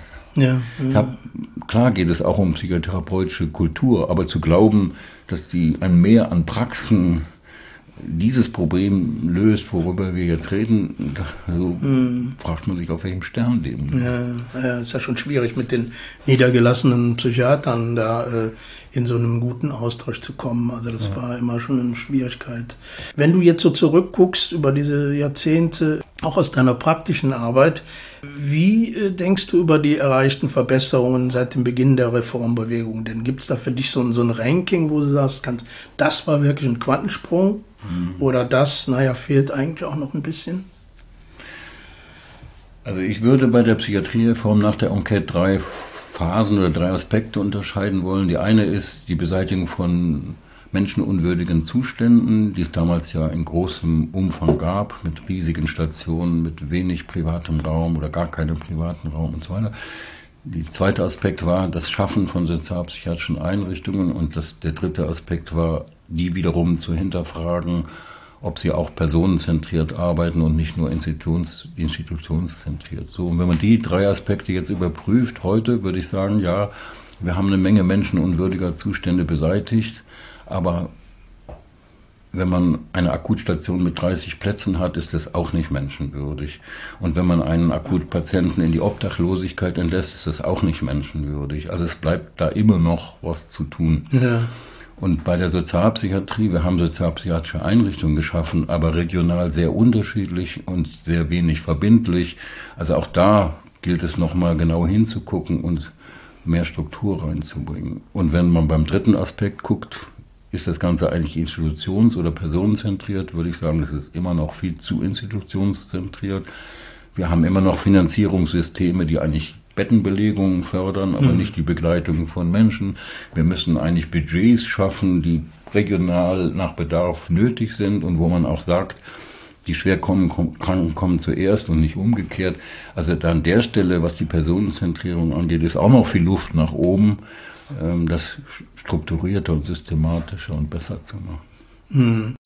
Klar geht es auch um psychotherapeutische Kultur, aber zu glauben, dass die ein Mehr an Praxen dieses Problem löst, worüber wir jetzt reden, also fragt man sich, auf welchem Stern leben wir. Ja, ist ja schon schwierig, mit den niedergelassenen Psychiatern da in so einem guten Austausch zu kommen. Also das war immer schon eine Schwierigkeit. Wenn du jetzt so zurückguckst über diese Jahrzehnte, auch aus deiner praktischen Arbeit, wie denkst du über die erreichten Verbesserungen seit dem Beginn der Reformbewegung? Denn gibt es da für dich so ein Ranking, wo du sagst, das war wirklich ein Quantensprung? Oder das, fehlt eigentlich auch noch ein bisschen? Also ich würde bei der Psychiatriereform nach der Enquete 3 Phasen oder 3 Aspekte unterscheiden wollen. Die eine ist die Beseitigung von menschenunwürdigen Zuständen, die es damals ja in großem Umfang gab, mit riesigen Stationen, mit wenig privatem Raum oder gar keinem privaten Raum und so weiter. Der zweite Aspekt war das Schaffen von sozialpsychiatrischen Einrichtungen und der dritte Aspekt war, die wiederum zu hinterfragen, ob sie auch personenzentriert arbeiten und nicht nur institutionszentriert. So, und wenn man die 3 Aspekte jetzt überprüft, heute würde ich sagen, ja, wir haben eine Menge menschenunwürdiger Zustände beseitigt, aber wenn man eine Akutstation mit 30 Plätzen hat, ist das auch nicht menschenwürdig. Und wenn man einen Akutpatienten in die Obdachlosigkeit entlässt, ist das auch nicht menschenwürdig. Also es bleibt da immer noch was zu tun. Ja. Und bei der Sozialpsychiatrie, wir haben sozialpsychiatrische Einrichtungen geschaffen, aber regional sehr unterschiedlich und sehr wenig verbindlich. Also auch da gilt es nochmal genau hinzugucken und mehr Struktur reinzubringen. Und wenn man beim dritten Aspekt guckt, ist das Ganze eigentlich institutions- oder personenzentriert, würde ich sagen, es ist immer noch viel zu institutionszentriert. Wir haben immer noch Finanzierungssysteme, die eigentlich Bettenbelegungen fördern, aber nicht die Begleitung von Menschen. Wir müssen eigentlich Budgets schaffen, die regional nach Bedarf nötig sind und wo man auch sagt, die schwer Kranken kommen zuerst und nicht umgekehrt. Also da an der Stelle, was die Personenzentrierung angeht, ist auch noch viel Luft nach oben, das strukturierter und systematischer und besser zu machen.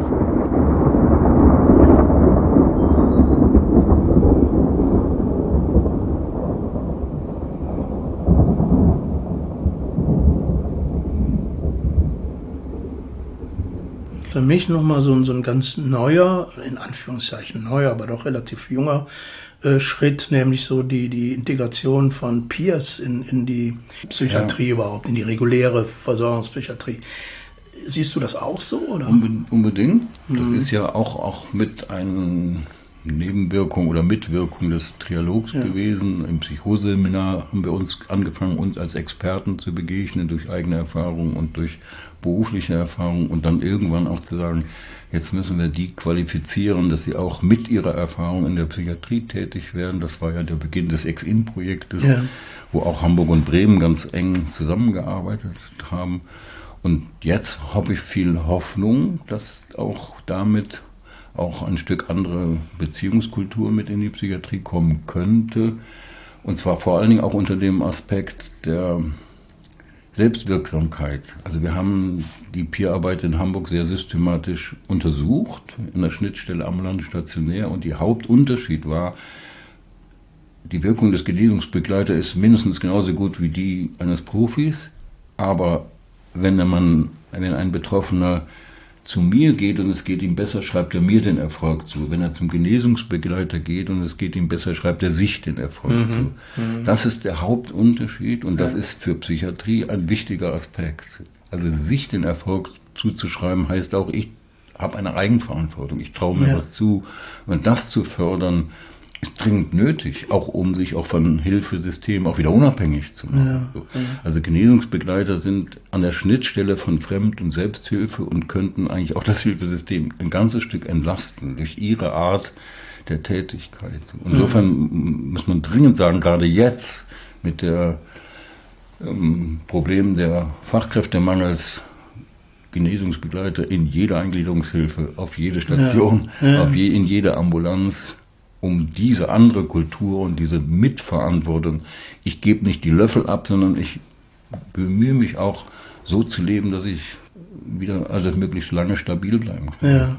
Für mich nochmal so ein ganz neuer, in Anführungszeichen neuer, aber doch relativ junger Schritt, nämlich so die Integration von Peers in die Psychiatrie überhaupt, in die reguläre Versorgungspsychiatrie. Siehst du das auch so, oder? Unbedingt. Das ist ja auch mit einer Nebenwirkung oder Mitwirkung des Trialogs gewesen. Im Psychoseminar haben wir uns angefangen, uns als Experten zu begegnen, durch eigene Erfahrung und durch berufliche Erfahrung und dann irgendwann auch zu sagen, jetzt müssen wir die qualifizieren, dass sie auch mit ihrer Erfahrung in der Psychiatrie tätig werden. Das war ja der Beginn des Ex-In-Projektes, wo auch Hamburg und Bremen ganz eng zusammengearbeitet haben. Und jetzt habe ich viel Hoffnung, dass auch damit auch ein Stück andere Beziehungskultur mit in die Psychiatrie kommen könnte. Und zwar vor allen Dingen auch unter dem Aspekt der Selbstwirksamkeit. Also wir haben die Peerarbeit in Hamburg sehr systematisch untersucht, in der Schnittstelle ambulant stationär. Und der Hauptunterschied war, die Wirkung des Genesungsbegleiters ist mindestens genauso gut wie die eines Profis. Aber wenn ein Betroffener zu mir geht und es geht ihm besser, schreibt er mir den Erfolg zu. Wenn er zum Genesungsbegleiter geht und es geht ihm besser, schreibt er sich den Erfolg zu. Das ist der Hauptunterschied und das ist für Psychiatrie ein wichtiger Aspekt. Also sich den Erfolg zuzuschreiben heißt auch, ich habe eine Eigenverantwortung, ich traue mir was zu. Und das zu fördern, ist dringend nötig, auch um sich auch von Hilfesystemen auch wieder unabhängig zu machen. Also Genesungsbegleiter sind an der Schnittstelle von Fremd- und Selbsthilfe und könnten eigentlich auch das Hilfesystem ein ganzes Stück entlasten durch ihre Art der Tätigkeit. Insofern muss man dringend sagen, gerade jetzt mit der Problem der Fachkräftemangels, Genesungsbegleiter in jeder Eingliederungshilfe, auf jede Station, in jede Ambulanz, um diese andere Kultur und diese Mitverantwortung. Ich gebe nicht die Löffel ab, sondern ich bemühe mich auch so zu leben, dass ich wieder möglichst lange stabil bleiben kann.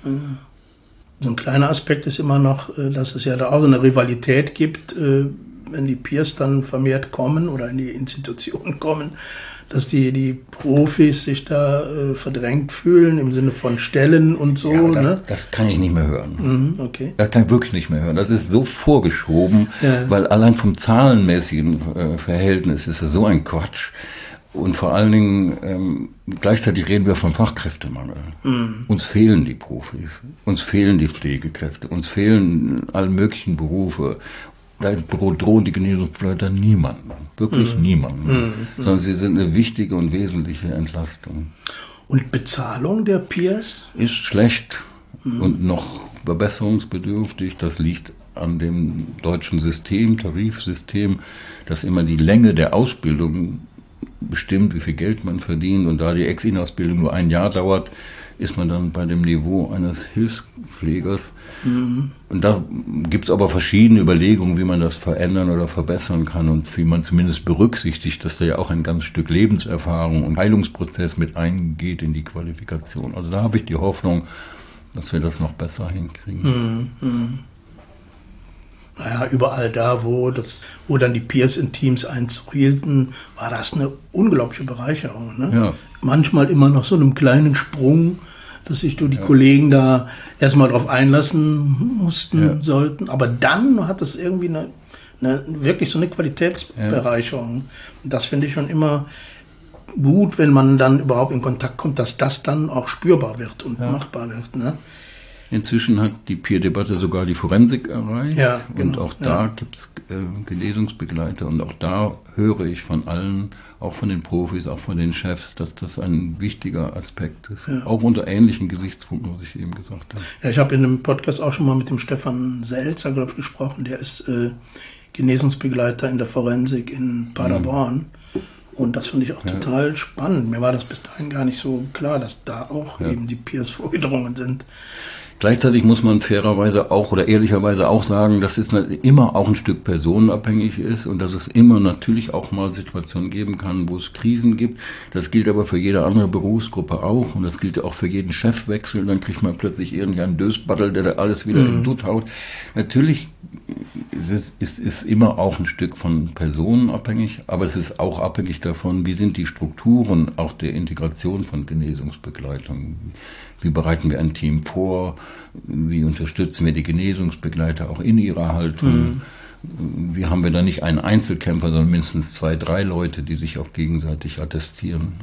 So ein kleiner Aspekt ist immer noch, dass es ja da auch so eine Rivalität gibt wenn die Peers dann vermehrt kommen oder in die Institutionen kommen, dass die Profis sich da verdrängt fühlen im Sinne von Stellen und so. Ja, das kann ich nicht mehr hören. Okay. Das kann ich wirklich nicht mehr hören. Das ist so vorgeschoben, weil allein vom zahlenmäßigen Verhältnis ist das so ein Quatsch. Und vor allen Dingen, gleichzeitig reden wir vom Fachkräftemangel. Uns fehlen die Profis, uns fehlen die Pflegekräfte, uns fehlen alle möglichen Berufe. Da drohen die Genesungsbegleiter niemanden, wirklich niemanden, sondern sie sind eine wichtige und wesentliche Entlastung. Und Bezahlung der Peers? Ist schlecht und noch verbesserungsbedürftig. Das liegt an dem deutschen System, Tarifsystem, das immer die Länge der Ausbildung bestimmt, wie viel Geld man verdient. Und da die Ex-In-Ausbildung nur ein Jahr dauert, ist man dann bei dem Niveau eines Hilfspflegers. Und da gibt es aber verschiedene Überlegungen, wie man das verändern oder verbessern kann und wie man zumindest berücksichtigt, dass da ja auch ein ganz Stück Lebenserfahrung und Heilungsprozess mit eingeht in die Qualifikation. Also da habe ich die Hoffnung, dass wir das noch besser hinkriegen. Naja, überall da, wo dann die Peers in Teams Einzug hielten, war das eine unglaubliche Bereicherung. Ne? Ja. Manchmal immer noch so einem kleinen Sprung, dass sich die Kollegen da erstmal drauf einlassen sollten. Aber dann hat es irgendwie wirklich so eine Qualitätsbereicherung. Und das finde ich schon immer gut, wenn man dann überhaupt in Kontakt kommt, dass das dann auch spürbar wird und machbar wird. Ne? Inzwischen hat die Peer-Debatte sogar die Forensik erreicht. Ja, genau. Und auch da gibt es Genesungsbegleiter. Und auch da höre ich von allen, auch von den Profis, auch von den Chefs, dass das ein wichtiger Aspekt ist. Ja. Auch unter ähnlichen Gesichtspunkten, was ich eben gesagt habe. Ja, ich habe in einem Podcast auch schon mal mit dem Stefan Selzer, glaube ich, gesprochen. Der ist Genesungsbegleiter in der Forensik in Paderborn. Und das finde ich auch total spannend. Mir war das bis dahin gar nicht so klar, dass da auch eben die Peers vorgedrungen sind. Gleichzeitig muss man fairerweise auch oder ehrlicherweise auch sagen, dass es immer auch ein Stück personenabhängig ist und dass es immer natürlich auch mal Situationen geben kann, wo es Krisen gibt. Das gilt aber für jede andere Berufsgruppe auch und das gilt auch für jeden Chefwechsel. Dann kriegt man plötzlich irgendeinen Dösbattel, der da alles wieder in Dutt haut. Natürlich ist es immer auch ein Stück von Personen abhängig, aber es ist auch abhängig davon, wie sind die Strukturen auch der Integration von Genesungsbegleitung. Wie bereiten wir ein Team vor? Wie unterstützen wir die Genesungsbegleiter auch in ihrer Haltung? Wie haben wir da nicht einen Einzelkämpfer, sondern mindestens 2, 3 Leute, die sich auch gegenseitig attestieren?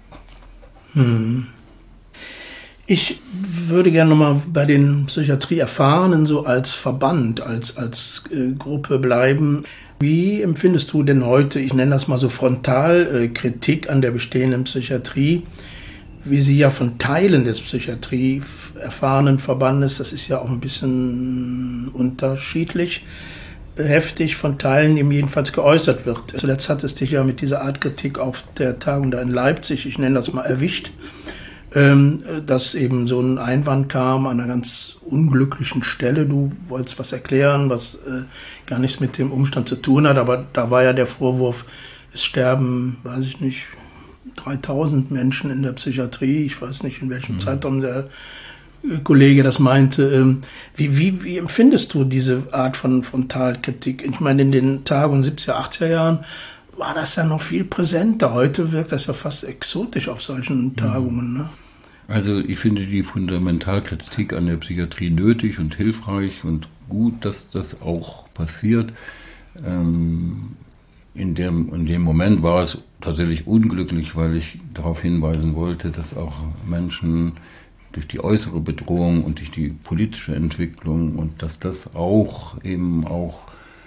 Ich würde gerne nochmal bei den Psychiatrieerfahrenen so als Verband, als Gruppe bleiben. Wie empfindest du denn heute, ich nenne das mal so Frontalkritik an der bestehenden Psychiatrie, wie sie ja von Teilen des Psychiatrie-erfahrenen Verbandes, das ist ja auch ein bisschen unterschiedlich, heftig von Teilen ihm jedenfalls geäußert wird. Zuletzt hat es dich ja mit dieser Art Kritik auf der Tagung da in Leipzig, ich nenne das mal, erwischt, dass eben so ein Einwand kam an einer ganz unglücklichen Stelle. Du wolltest was erklären, was gar nichts mit dem Umstand zu tun hat, aber da war ja der Vorwurf, es sterben, weiß ich nicht, 3000 Menschen in der Psychiatrie. Ich weiß nicht, in welchem Zeitraum der Kollege das meinte. Wie empfindest du diese Art von Frontalkritik? Ich meine, in den Tagungen 70er, 80er Jahren war das ja noch viel präsenter. Heute wirkt das ja fast exotisch auf solchen Tagungen. Ne? Also ich finde die Fundamentalkritik an der Psychiatrie nötig und hilfreich und gut, dass das auch passiert. In dem Moment war es tatsächlich unglücklich, weil ich darauf hinweisen wollte, dass auch Menschen durch die äußere Bedrohung und durch die politische Entwicklung und dass das auch eben auch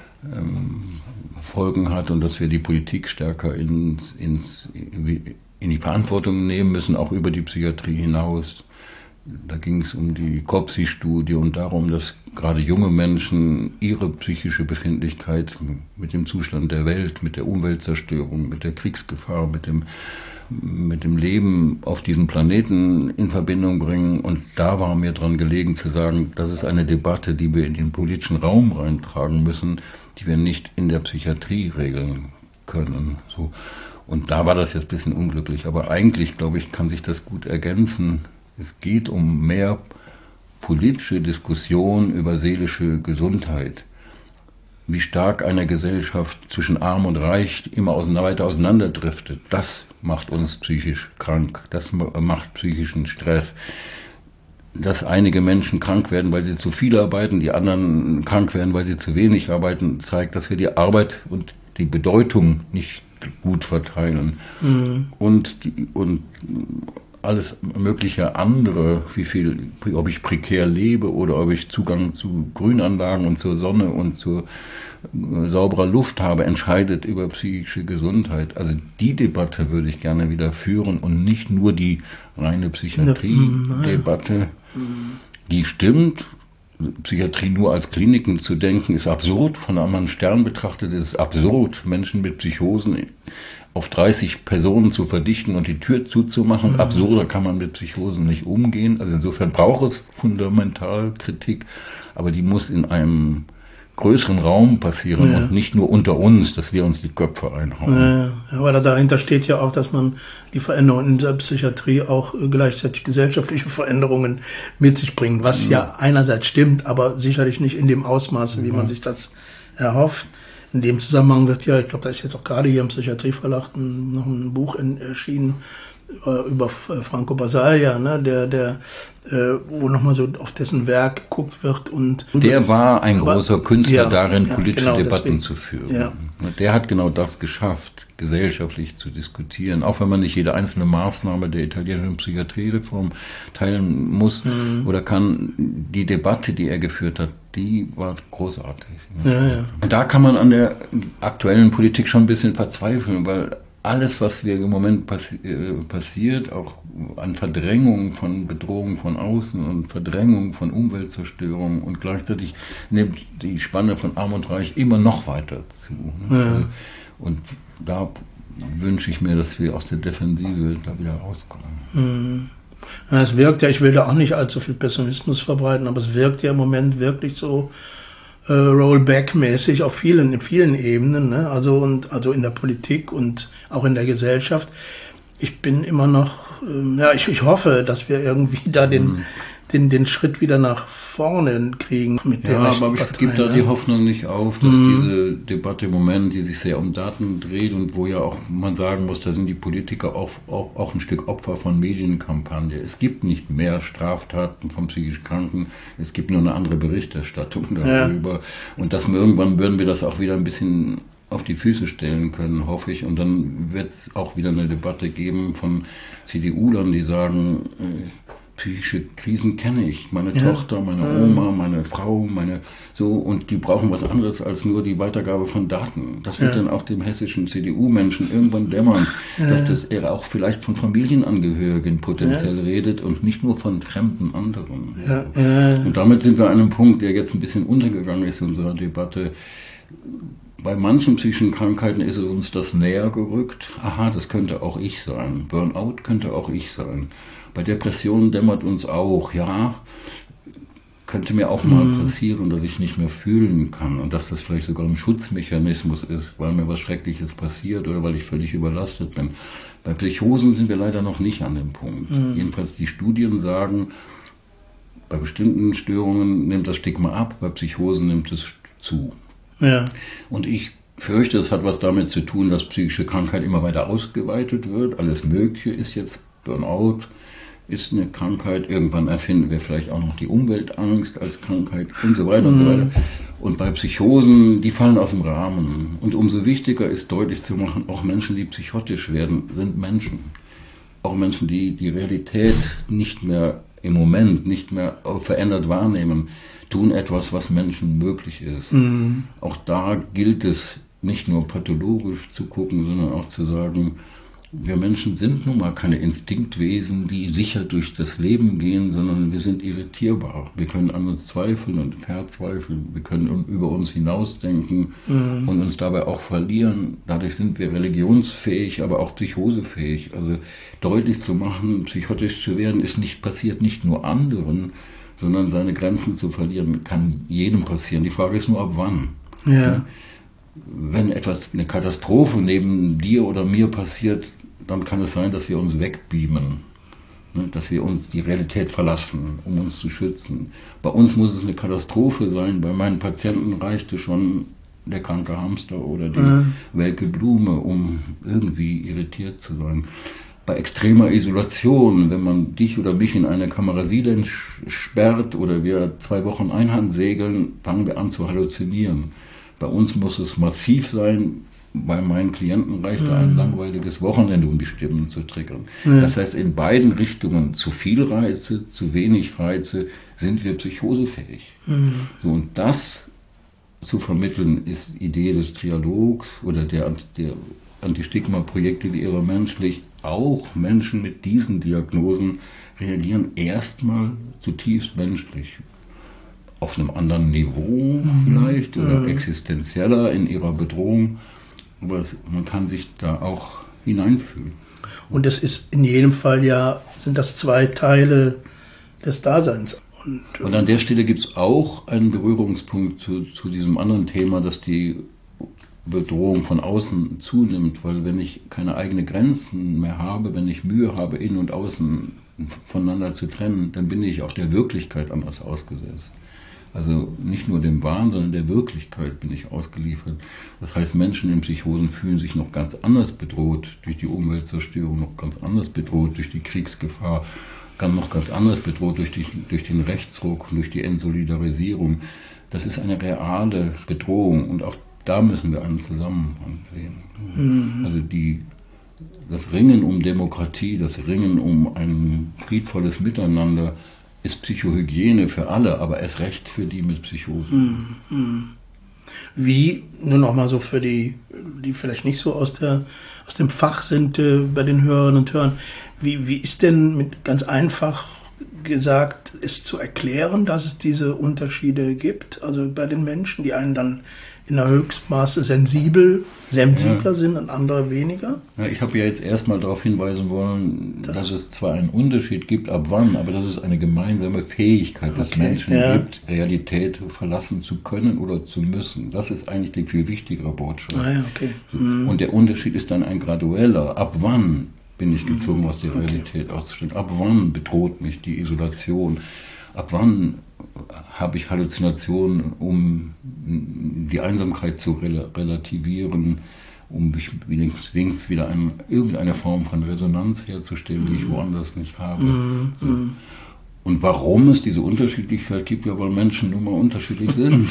Folgen hat und dass wir die Politik stärker in die Verantwortung nehmen müssen, auch über die Psychiatrie hinaus. Da ging es um die COPSI-Studie und darum, dass gerade junge Menschen ihre psychische Befindlichkeit mit dem Zustand der Welt, mit der Umweltzerstörung, mit der Kriegsgefahr, mit dem Leben auf diesem Planeten in Verbindung bringen. Und da war mir dran gelegen zu sagen, das ist eine Debatte, die wir in den politischen Raum reintragen müssen, die wir nicht in der Psychiatrie regeln können. So. Und da war das jetzt ein bisschen unglücklich. Aber eigentlich, glaube ich, kann sich das gut ergänzen. Es geht um mehr politische Diskussion über seelische Gesundheit. wie stark eine Gesellschaft zwischen Arm und Reich immer weiter auseinanderdriftet. Das macht uns psychisch krank, das macht psychischen Stress. Dass einige Menschen krank werden, weil sie zu viel arbeiten, die anderen krank werden, weil sie zu wenig arbeiten, zeigt, dass wir die Arbeit und die Bedeutung nicht gut verteilen. Und alles mögliche andere, ob ich prekär lebe oder ob ich Zugang zu Grünanlagen und zur Sonne und zu sauberer Luft habe, entscheidet über psychische Gesundheit. Also die Debatte würde ich gerne wieder führen und nicht nur die reine Psychiatrie-Debatte. Die stimmt. Psychiatrie nur als Kliniken zu denken, ist absurd. Von einem anderen Stern betrachtet ist es absurd, Menschen mit Psychosen auf 30 Personen zu verdichten und die Tür zuzumachen. Absurder kann man mit Psychosen nicht umgehen. Also insofern braucht es fundamental Kritik, aber die muss in einem größeren Raum passieren und nicht nur unter uns, dass wir uns die Köpfe einhauen. Aber dahinter steht ja auch, dass man die Veränderungen in der Psychiatrie auch gleichzeitig gesellschaftliche Veränderungen mit sich bringt, was ja einerseits stimmt, aber sicherlich nicht in dem Ausmaß, wie man sich das erhofft. In dem Zusammenhang wird ja, ich glaube, da ist jetzt auch gerade hier im Psychiatrieverlag noch ein Buch erschienen über Franco Basaglia, ne, wo nochmal so auf dessen Werk geguckt wird. Und der war ein großer Künstler darin, politische Debatten zu führen. Ja. Der hat genau das geschafft, gesellschaftlich zu diskutieren, auch wenn man nicht jede einzelne Maßnahme der italienischen Psychiatriereform teilen muss oder kann. Die Debatte, die er geführt hat, die war großartig. Ne? Und da kann man an der aktuellen Politik schon ein bisschen verzweifeln, weil alles, was wir im Moment passiert, auch an Verdrängung von Bedrohungen von außen und Verdrängung von Umweltzerstörung und gleichzeitig nimmt die Spanne von Arm und Reich immer noch weiter zu. Ne? Und da wünsche ich mir, dass wir aus der Defensive da wieder rauskommen. Es wirkt ja, ich will da auch nicht allzu viel Pessimismus verbreiten, aber es wirkt ja im Moment wirklich so Rollback-mäßig auf in vielen Ebenen, ne? Also in der Politik und auch in der Gesellschaft. Ich bin immer noch, ich hoffe, dass wir irgendwie da den Schritt wieder nach vorne kriegen mit der aber ich gebe da die Hoffnung nicht auf, dass diese Debatte im Moment, die sich sehr um Daten dreht und wo ja auch man sagen muss, da sind die Politiker auch ein Stück Opfer von Medienkampagne. Es gibt nicht mehr Straftaten von psychisch Kranken, es gibt nur eine andere Berichterstattung darüber. Und irgendwann würden wir das auch wieder ein bisschen auf die Füße stellen können, hoffe ich. Und dann wird es auch wieder eine Debatte geben von CDU-Lern, die sagen, psychische Krisen kenne ich. Meine Tochter, meine Oma, meine Frau, und die brauchen was anderes als nur die Weitergabe von Daten. Das wird dann auch dem hessischen CDU-Menschen irgendwann dämmern, dass er auch vielleicht von Familienangehörigen potenziell redet und nicht nur von fremden anderen. Und damit sind wir an einem Punkt, der jetzt ein bisschen untergegangen ist in unserer Debatte. Bei manchen psychischen Krankheiten ist es uns das näher gerückt. Aha, das könnte auch ich sein. Burnout könnte auch ich sein. Bei Depressionen dämmert uns auch, könnte mir auch mal passieren, dass ich nicht mehr fühlen kann und dass das vielleicht sogar ein Schutzmechanismus ist, weil mir was Schreckliches passiert oder weil ich völlig überlastet bin. Bei Psychosen sind wir leider noch nicht an dem Punkt. Jedenfalls die Studien sagen, bei bestimmten Störungen nimmt das Stigma ab, bei Psychosen nimmt es zu. Und ich fürchte, es hat was damit zu tun, dass psychische Krankheit immer weiter ausgeweitet wird. Alles Mögliche ist jetzt Burnout, ist eine Krankheit. Irgendwann erfinden wir vielleicht auch noch die Umweltangst als Krankheit und so weiter und so weiter. Und bei Psychosen, die fallen aus dem Rahmen. Und umso wichtiger ist deutlich zu machen, auch Menschen, die psychotisch werden, sind Menschen. Auch Menschen, die die Realität nicht mehr im Moment, nicht mehr verändert wahrnehmen, tun etwas, was Menschen möglich ist. Auch da gilt es, nicht nur pathologisch zu gucken, sondern auch zu sagen, wir Menschen sind nun mal keine Instinktwesen, die sicher durch das Leben gehen, sondern wir sind irritierbar. Wir können an uns zweifeln und verzweifeln. Wir können über uns hinausdenken und uns dabei auch verlieren. Dadurch sind wir religionsfähig, aber auch psychosefähig. Also deutlich zu machen, psychotisch zu werden, passiert nicht nur anderen, sondern seine Grenzen zu verlieren, kann jedem passieren. Die Frage ist nur, ab wann. Wenn eine Katastrophe neben dir oder mir passiert, dann kann es sein, dass wir uns wegbeamen, dass wir uns die Realität verlassen, um uns zu schützen. Bei uns muss es eine Katastrophe sein. Bei meinen Patienten reichte schon der kranke Hamster oder die welke Blume, um irgendwie irritiert zu sein. Bei extremer Isolation, wenn man dich oder mich in eine Kamera sperrt oder wir 2 Wochen Einhand segeln, fangen wir an zu halluzinieren. Bei uns muss es massiv sein. Bei meinen Klienten reicht ein langweiliges Wochenende, um die Stimmen zu triggern. Das heißt, in beiden Richtungen, zu viel Reize, zu wenig Reize, sind wir psychosefähig. So, und das zu vermitteln, ist Idee des Trialogs oder der Anti-Stigma-Projekte wie Irre Menschlich. Auch Menschen mit diesen Diagnosen reagieren erstmal zutiefst menschlich. Auf einem anderen Niveau vielleicht oder existenzieller in ihrer Bedrohung. Aber man kann sich da auch hineinfühlen. Und es ist in jedem Fall sind das 2 Teile des Daseins. Und an der Stelle gibt es auch einen Berührungspunkt zu diesem anderen Thema, dass die Bedrohung von außen zunimmt, weil wenn ich keine eigenen Grenzen mehr habe, wenn ich Mühe habe, innen und außen voneinander zu trennen, dann bin ich auch der Wirklichkeit anders ausgesetzt. Also nicht nur dem Wahn, sondern der Wirklichkeit bin ich ausgeliefert. Das heißt, Menschen in Psychosen fühlen sich noch ganz anders bedroht durch die Umweltzerstörung, noch ganz anders bedroht durch die Kriegsgefahr, noch ganz anders bedroht durch den Rechtsruck, durch die Entsolidarisierung. Das ist eine reale Bedrohung und auch da müssen wir einen Zusammenhang sehen. Also das Ringen um Demokratie, das Ringen um ein friedvolles Miteinander ist Psychohygiene für alle, aber erst recht für die mit Psychosen. Wie, nur noch mal so für die vielleicht nicht so aus dem Fach sind bei den Hörerinnen und Hörern, wie ist denn ganz einfach gesagt, es zu erklären, dass es diese Unterschiede gibt? Also bei den Menschen, die einen dann in der Höchstmaße sensibler sind und andere weniger? Ja, ich habe ja jetzt erstmal darauf hinweisen wollen, dass es zwar einen Unterschied gibt, ab wann, aber dass es eine gemeinsame Fähigkeit des Menschen gibt, Realität verlassen zu können oder zu müssen. Das ist eigentlich die viel wichtigere Botschaft. Und der Unterschied ist dann ein gradueller. Ab wann bin ich gezwungen, aus der Realität auszusteigen? Ab wann bedroht mich die Isolation? Ab wann habe ich Halluzinationen, um die Einsamkeit zu relativieren, um wenigstens wieder irgendeine Form von Resonanz herzustellen, die ich woanders nicht habe. So. Und warum es diese Unterschiedlichkeit gibt, ja, weil Menschen nun mal unterschiedlich sind.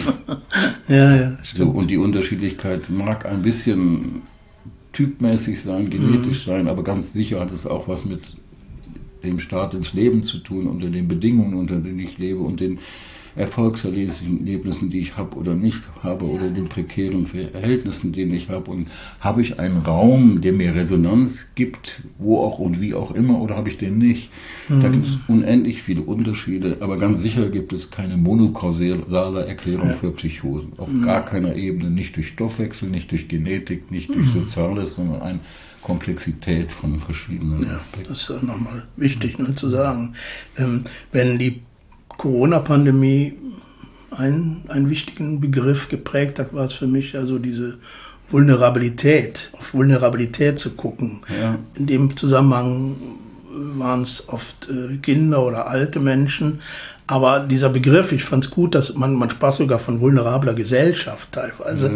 So, und die Unterschiedlichkeit mag ein bisschen typmäßig sein, genetisch sein, aber ganz sicher hat es auch was mit dem Start ins Leben zu tun, unter den Bedingungen, unter denen ich lebe und den Erfolgserlebnissen, die ich habe oder nicht habe oder den prekären Verhältnissen, die ich habe. Und habe ich einen Raum, der mir Resonanz gibt, wo auch und wie auch immer, oder habe ich den nicht? Da gibt es unendlich viele Unterschiede, aber ganz sicher gibt es keine monokausale Erklärung für Psychosen. Auf gar keiner Ebene, nicht durch Stoffwechsel, nicht durch Genetik, nicht durch Soziales, sondern eine Komplexität von verschiedenen Aspekten. Das ist nochmal wichtig zu sagen. Wenn die Corona-Pandemie einen wichtigen Begriff geprägt hat, war es für mich also diese Vulnerabilität, auf Vulnerabilität zu gucken. Ja. In dem Zusammenhang waren es oft Kinder oder alte Menschen. Aber dieser Begriff, ich fand es gut, dass man sprach sogar von vulnerabler Gesellschaft teilweise.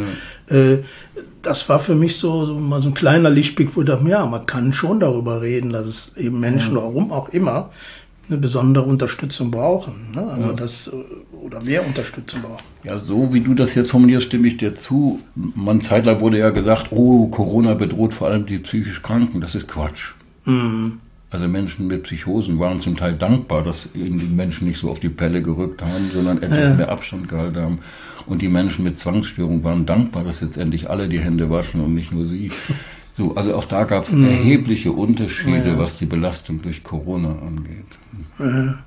Das war für mich so mal so ein kleiner Lichtblick, wo ich dachte, ja, man kann schon darüber reden, dass es eben Menschen, warum auch immer, eine besondere Unterstützung brauchen. Ne? Also oder mehr Unterstützung brauchen. Ja, so wie du das jetzt formulierst, stimme ich dir zu. Zeitlang wurde ja gesagt, Corona bedroht vor allem die psychisch Kranken. Das ist Quatsch. Also Menschen mit Psychosen waren zum Teil dankbar, dass ihnen die Menschen nicht so auf die Pelle gerückt haben, sondern etwas mehr Abstand gehalten haben. Und die Menschen mit Zwangsstörung waren dankbar, dass jetzt endlich alle die Hände waschen und nicht nur sie. So, also auch da gab es erhebliche Unterschiede, was die Belastung durch Corona angeht.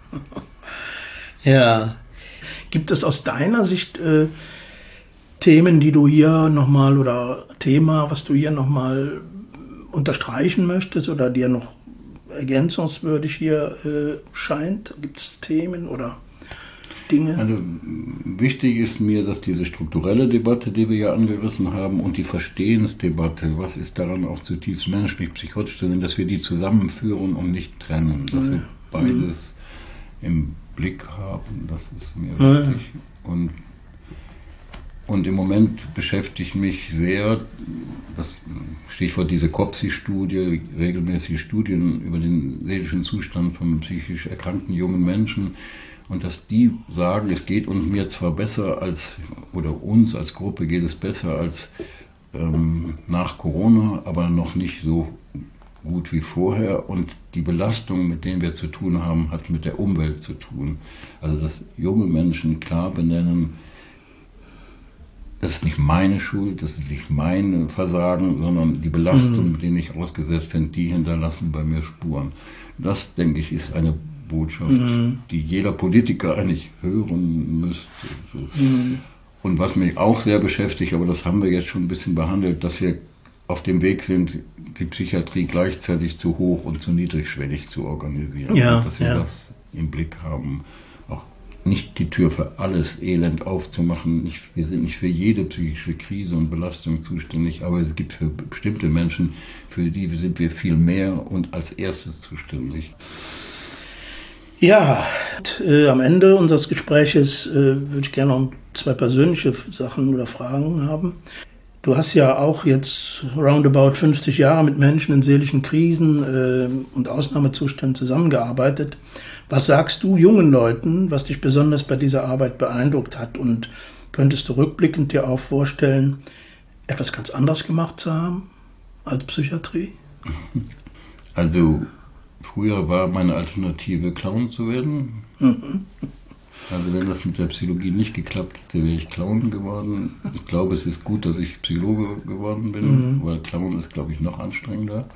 Ja. Gibt es aus deiner Sicht Themen, die du hier nochmal oder Thema, was du hier nochmal unterstreichen möchtest oder dir noch ergänzungswürdig hier scheint? Gibt es Themen oder Dinge? Also wichtig ist mir, dass diese strukturelle Debatte, die wir ja angerissen haben, und die Verstehensdebatte, was ist daran auch zutiefst menschlich, psychotisch, dass wir die zusammenführen und nicht trennen. Dass wir beides im Blick haben, das ist mir wichtig. Und Und im Moment beschäftigt mich sehr, das Stichwort diese COPSI-Studie, regelmäßige Studien über den seelischen Zustand von psychisch erkrankten jungen Menschen. Und dass die sagen, es geht uns mir zwar besser oder uns als Gruppe geht es besser als nach Corona, aber noch nicht so gut wie vorher. Und die Belastung, mit denen wir zu tun haben, hat mit der Umwelt zu tun. Also dass junge Menschen klar benennen, das ist nicht meine Schuld, das ist nicht mein Versagen, sondern die Belastung, denen ich ausgesetzt bin, die hinterlassen bei mir Spuren. Das, denke ich, ist eine Botschaft, die jeder Politiker eigentlich hören müsste. So. Und was mich auch sehr beschäftigt, aber das haben wir jetzt schon ein bisschen behandelt, dass wir auf dem Weg sind, die Psychiatrie gleichzeitig zu hoch und zu niedrigschwellig zu organisieren. Ja, und dass wir das im Blick haben. Auch nicht die Tür für alles Elend aufzumachen. Wir sind nicht für jede psychische Krise und Belastung zuständig, aber es gibt für bestimmte Menschen, für die sind wir viel mehr und als erstes zuständig. Ja, am Ende unseres Gespräches würde ich gerne noch 2 persönliche Sachen oder Fragen haben. Du hast ja auch jetzt roundabout 50 Jahre mit Menschen in seelischen Krisen und Ausnahmezuständen zusammengearbeitet. Was sagst du jungen Leuten, was dich besonders bei dieser Arbeit beeindruckt hat? Und könntest du rückblickend dir auch vorstellen, etwas ganz anderes gemacht zu haben als Psychiatrie? Also früher war meine Alternative, Clown zu werden. Also wenn das mit der Psychologie nicht geklappt hätte, wäre ich Clown geworden. Ich glaube, es ist gut, dass ich Psychologe geworden bin, weil Clown ist, glaube ich, noch anstrengender.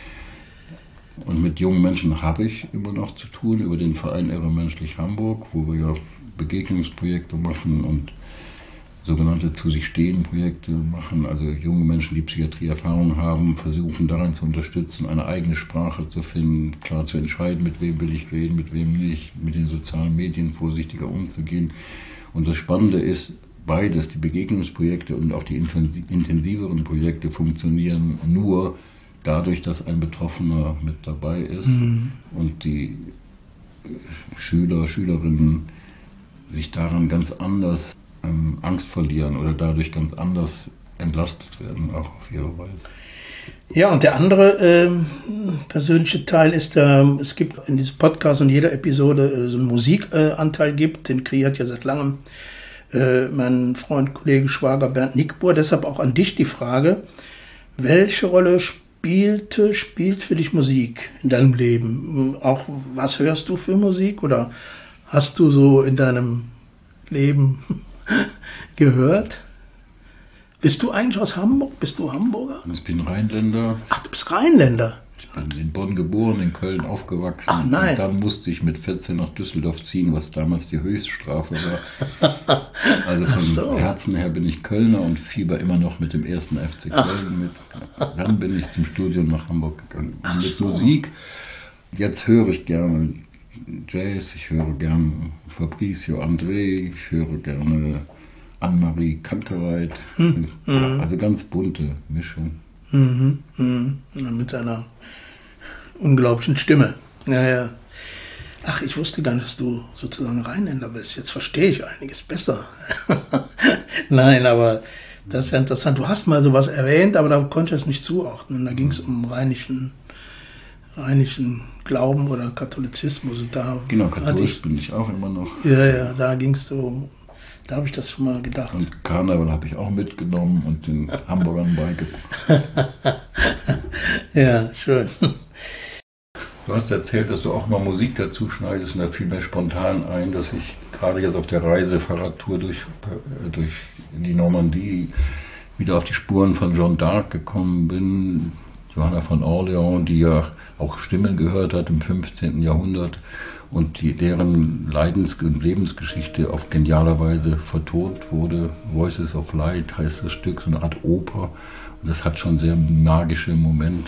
Und mit jungen Menschen habe ich immer noch zu tun, über den Verein Irre Menschlich Hamburg, wo wir ja Begegnungsprojekte machen und sogenannte Zu-sich-stehen-Projekte machen. Also junge Menschen, die Psychiatrieerfahrung haben, versuchen daran zu unterstützen, eine eigene Sprache zu finden, klar zu entscheiden, mit wem will ich reden, mit wem nicht, mit den sozialen Medien vorsichtiger umzugehen. Und das Spannende ist, beides, die Begegnungsprojekte und auch die intensiveren Projekte funktionieren nur dadurch, dass ein Betroffener mit dabei ist und die Schüler, Schülerinnen sich daran ganz anders Angst verlieren oder dadurch ganz anders entlastet werden, auch auf ihre Weise. Ja, und der andere persönliche Teil ist, es gibt in diesem Podcast und jeder Episode so einen Musikanteil gibt, den kreiert ja seit langem mein Freund, Kollege, Schwager Bernd Nickbohr. Deshalb auch an dich die Frage, welche Rolle spielt für dich Musik in deinem Leben? Auch was hörst du für Musik oder hast du so in deinem Leben gehört? Bist du eigentlich aus Hamburg? Bist du Hamburger? Ich bin Rheinländer. Ach, du bist Rheinländer? Ich bin in Bonn geboren, in Köln aufgewachsen. Ach nein. Und dann musste ich mit 14 nach Düsseldorf ziehen, was damals die Höchststrafe war. Also von Herzen her bin ich Kölner und fieber immer noch mit dem ersten FC Köln mit. Dann bin ich zum Studium nach Hamburg gegangen. Und mit Musik, jetzt höre ich gerne Jazz, ich höre gerne Fabrizio André, ich höre gerne Annemarie Kantereit. Also ganz bunte Mischung. Mit einer unglaublichen Stimme. Ja. Ach, ich wusste gar nicht, dass du sozusagen Rheinländer bist. Jetzt verstehe ich einiges besser. Nein, aber das ist ja interessant. Du hast mal sowas erwähnt, aber da konnte ich es nicht zuordnen. Da ging es um rheinischen Glauben oder Katholizismus. Und da genau, katholisch bin ich auch immer noch. Ja, da ging es so. Da habe ich das schon mal gedacht. Und Karneval habe ich auch mitgenommen und den Hamburgern beigebracht. Ja, schön. Du hast erzählt, dass du auch mal Musik dazu schneidest und da fiel mir spontan ein, dass ich gerade jetzt auf der Reise Fahrradtour durch die Normandie wieder auf die Spuren von Jeanne d'Arc gekommen bin. Johanna von Orleans, die ja auch Stimmen gehört hat im 15. Jahrhundert und deren Leidens- und Lebensgeschichte auf geniale Weise vertont wurde. Voices of Light heißt das Stück, so eine Art Oper. Und das hat schon sehr magische Momente.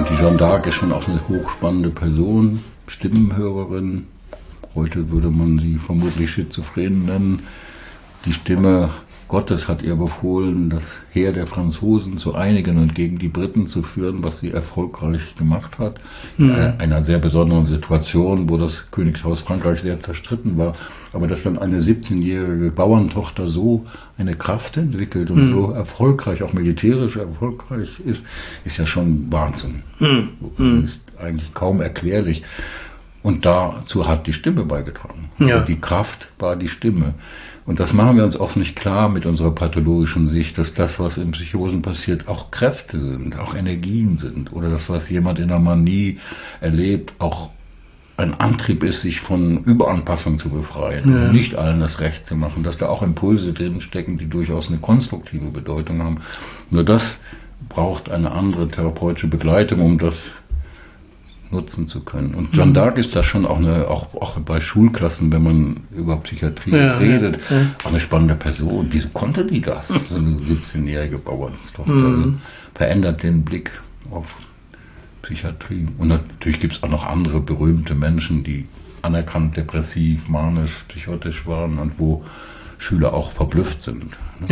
Und die Jeanne d'Arc ist schon auch eine hochspannende Person, Stimmenhörerin. Heute würde man sie vermutlich schizophren nennen. Die Stimme Gottes hat ihr befohlen, das Heer der Franzosen zu einigen und gegen die Briten zu führen, was sie erfolgreich gemacht hat. In einer sehr besonderen Situation, wo das Königshaus Frankreich sehr zerstritten war. Aber dass dann eine 17-jährige Bauerntochter so eine Kraft entwickelt und so erfolgreich, auch militärisch erfolgreich ist ja schon Wahnsinn. Ist eigentlich kaum erklärlich. Und dazu hat die Stimme beigetragen. Ja. Also die Kraft war die Stimme. Und das machen wir uns oft nicht klar mit unserer pathologischen Sicht, dass das, was in Psychosen passiert, auch Kräfte sind, auch Energien sind. Oder das, was jemand in der Manie erlebt, auch ein Antrieb ist, sich von Überanpassung zu befreien. Ja. Und nicht allen das Recht zu machen. Dass da auch Impulse drinstecken, die durchaus eine konstruktive Bedeutung haben. Nur das braucht eine andere therapeutische Begleitung, um das nutzen zu können. Und Jeanne d'Arc ist da schon auch bei Schulklassen, wenn man über Psychiatrie redet, auch eine spannende Person. Wieso konnte die das? So eine 17-jährige Bauernstochter. Verändert den Blick auf Psychiatrie. Und natürlich gibt es auch noch andere berühmte Menschen, die anerkannt depressiv, manisch, psychotisch waren und wo Schüler auch verblüfft sind.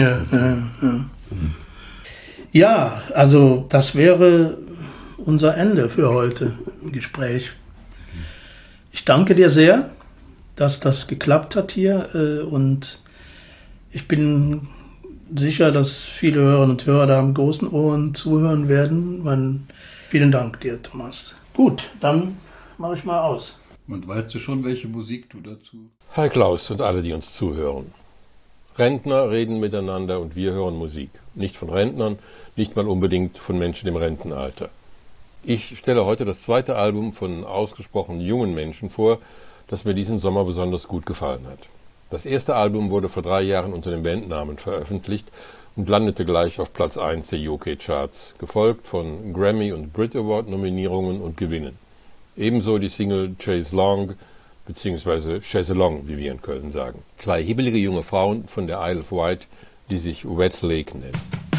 Ja, also das wäre unser Ende für heute im Gespräch. Ich danke dir sehr, dass das geklappt hat hier und ich bin sicher, dass viele Hörerinnen und Hörer da am großen Ohren zuhören werden. Vielen Dank dir, Thomas. Gut, dann mache ich mal aus. Und weißt du schon, welche Musik du dazu? Hi Klaus und alle, die uns zuhören. Rentner reden miteinander und wir hören Musik. Nicht von Rentnern, nicht mal unbedingt von Menschen im Rentenalter. Ich stelle heute das zweite Album von ausgesprochen jungen Menschen vor, das mir diesen Sommer besonders gut gefallen hat. Das erste Album wurde vor 3 Jahren unter dem Bandnamen veröffentlicht und landete gleich auf Platz 1 der UK-Charts, gefolgt von Grammy- und Brit Award-Nominierungen und Gewinnen. Ebenso die Single Chase Long bzw. Chaise Long, wie wir in Köln sagen. 2 hibbelige junge Frauen von der Isle of Wight, die sich Wet Lake nennen.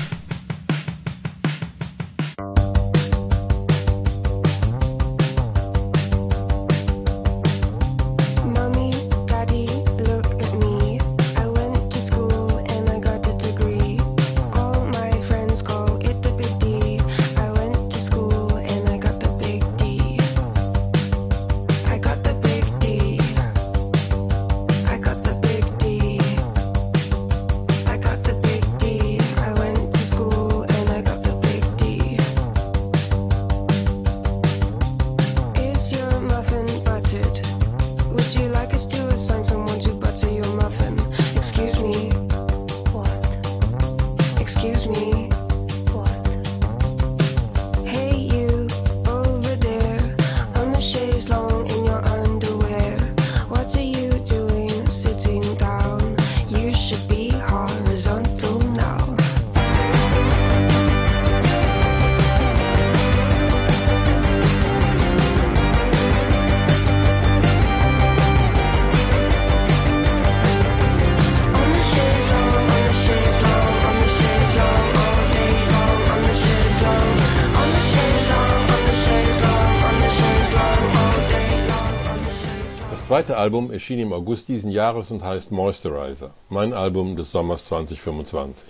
Das zweite Album erschien im August diesen Jahres und heißt Moisturizer, mein Album des Sommers 2025.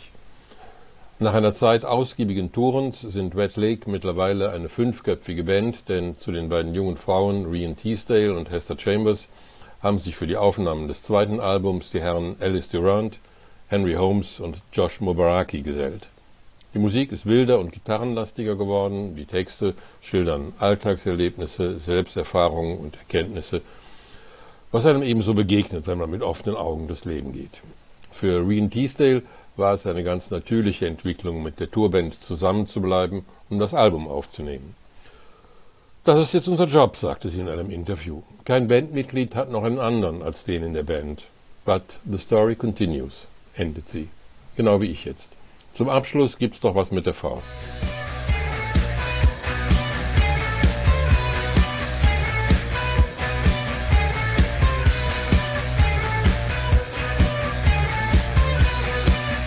Nach einer Zeit ausgiebigen Tourens sind Wet Lake mittlerweile eine 5-köpfige Band, denn zu den beiden jungen Frauen Rian Teasdale und Hester Chambers haben sich für die Aufnahmen des zweiten Albums die Herren Alice Durant, Henry Holmes und Josh Mubaraki gesellt. Die Musik ist wilder und gitarrenlastiger geworden, die Texte schildern Alltagserlebnisse, Selbsterfahrungen und Erkenntnisse, was einem ebenso begegnet, wenn man mit offenen Augen durchs Leben geht. Für Rian Teasdale war es eine ganz natürliche Entwicklung, mit der Tourband zusammenzubleiben, um das Album aufzunehmen. Das ist jetzt unser Job, sagte sie in einem Interview. Kein Bandmitglied hat noch einen anderen als den in der Band. But the story continues, endet sie. Genau wie ich jetzt. Zum Abschluss gibt's doch was mit der Faust.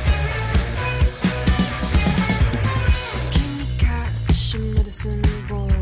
Medicine ball.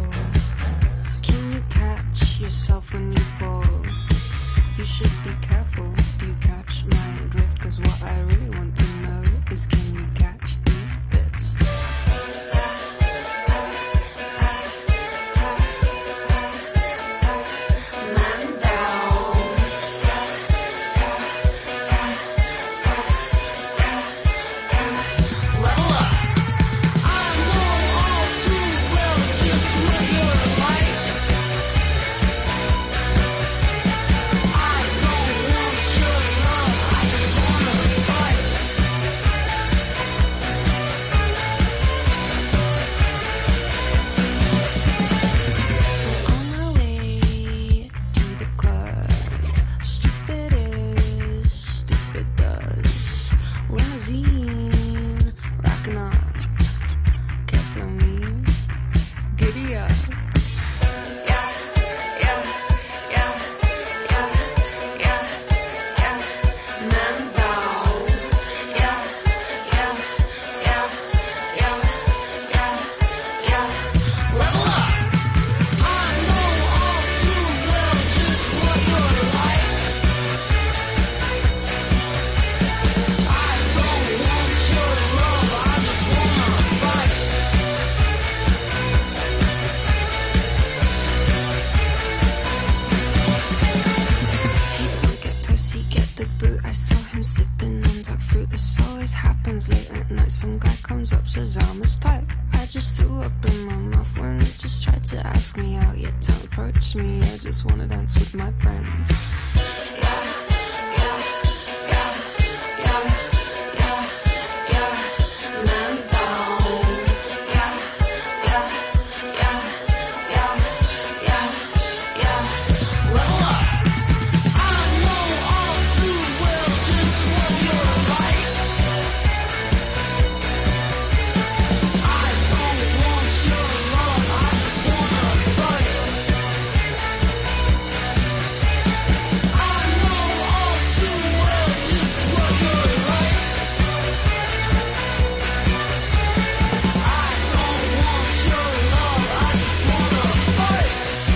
This always happens late at night. Some guy comes up, says I'm his type. I just threw up in my mouth when he just tried to ask me out. Yet don't approach me, I just wanna dance with my friends. Man down. Well, I know all too well just what you're like. I don't want your love, I just wanna fight. I know all too well just what you're like. I don't want your love, I just wanna fight.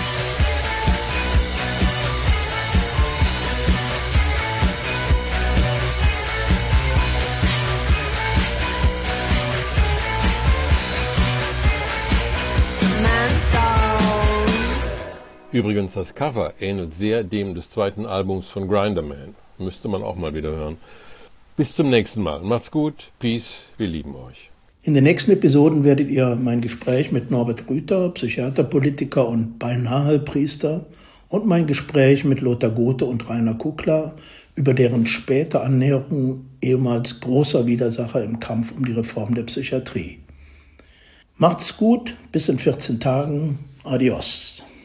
Man down. Übrigens, das Cover ähnelt sehr dem des zweiten Albums von Grinderman. Müsste man auch mal wieder hören. Bis zum nächsten Mal. Macht's gut. Peace. Wir lieben euch. In den nächsten Episoden werdet ihr mein Gespräch mit Norbert Rüther, Psychiater, Politiker und beinahe Priester, und mein Gespräch mit Lothar Gothe und Rainer Kukla über deren späte Annäherung ehemals großer Widersacher im Kampf um die Reform der Psychiatrie. Macht's gut, bis in 14 Tagen. Adios.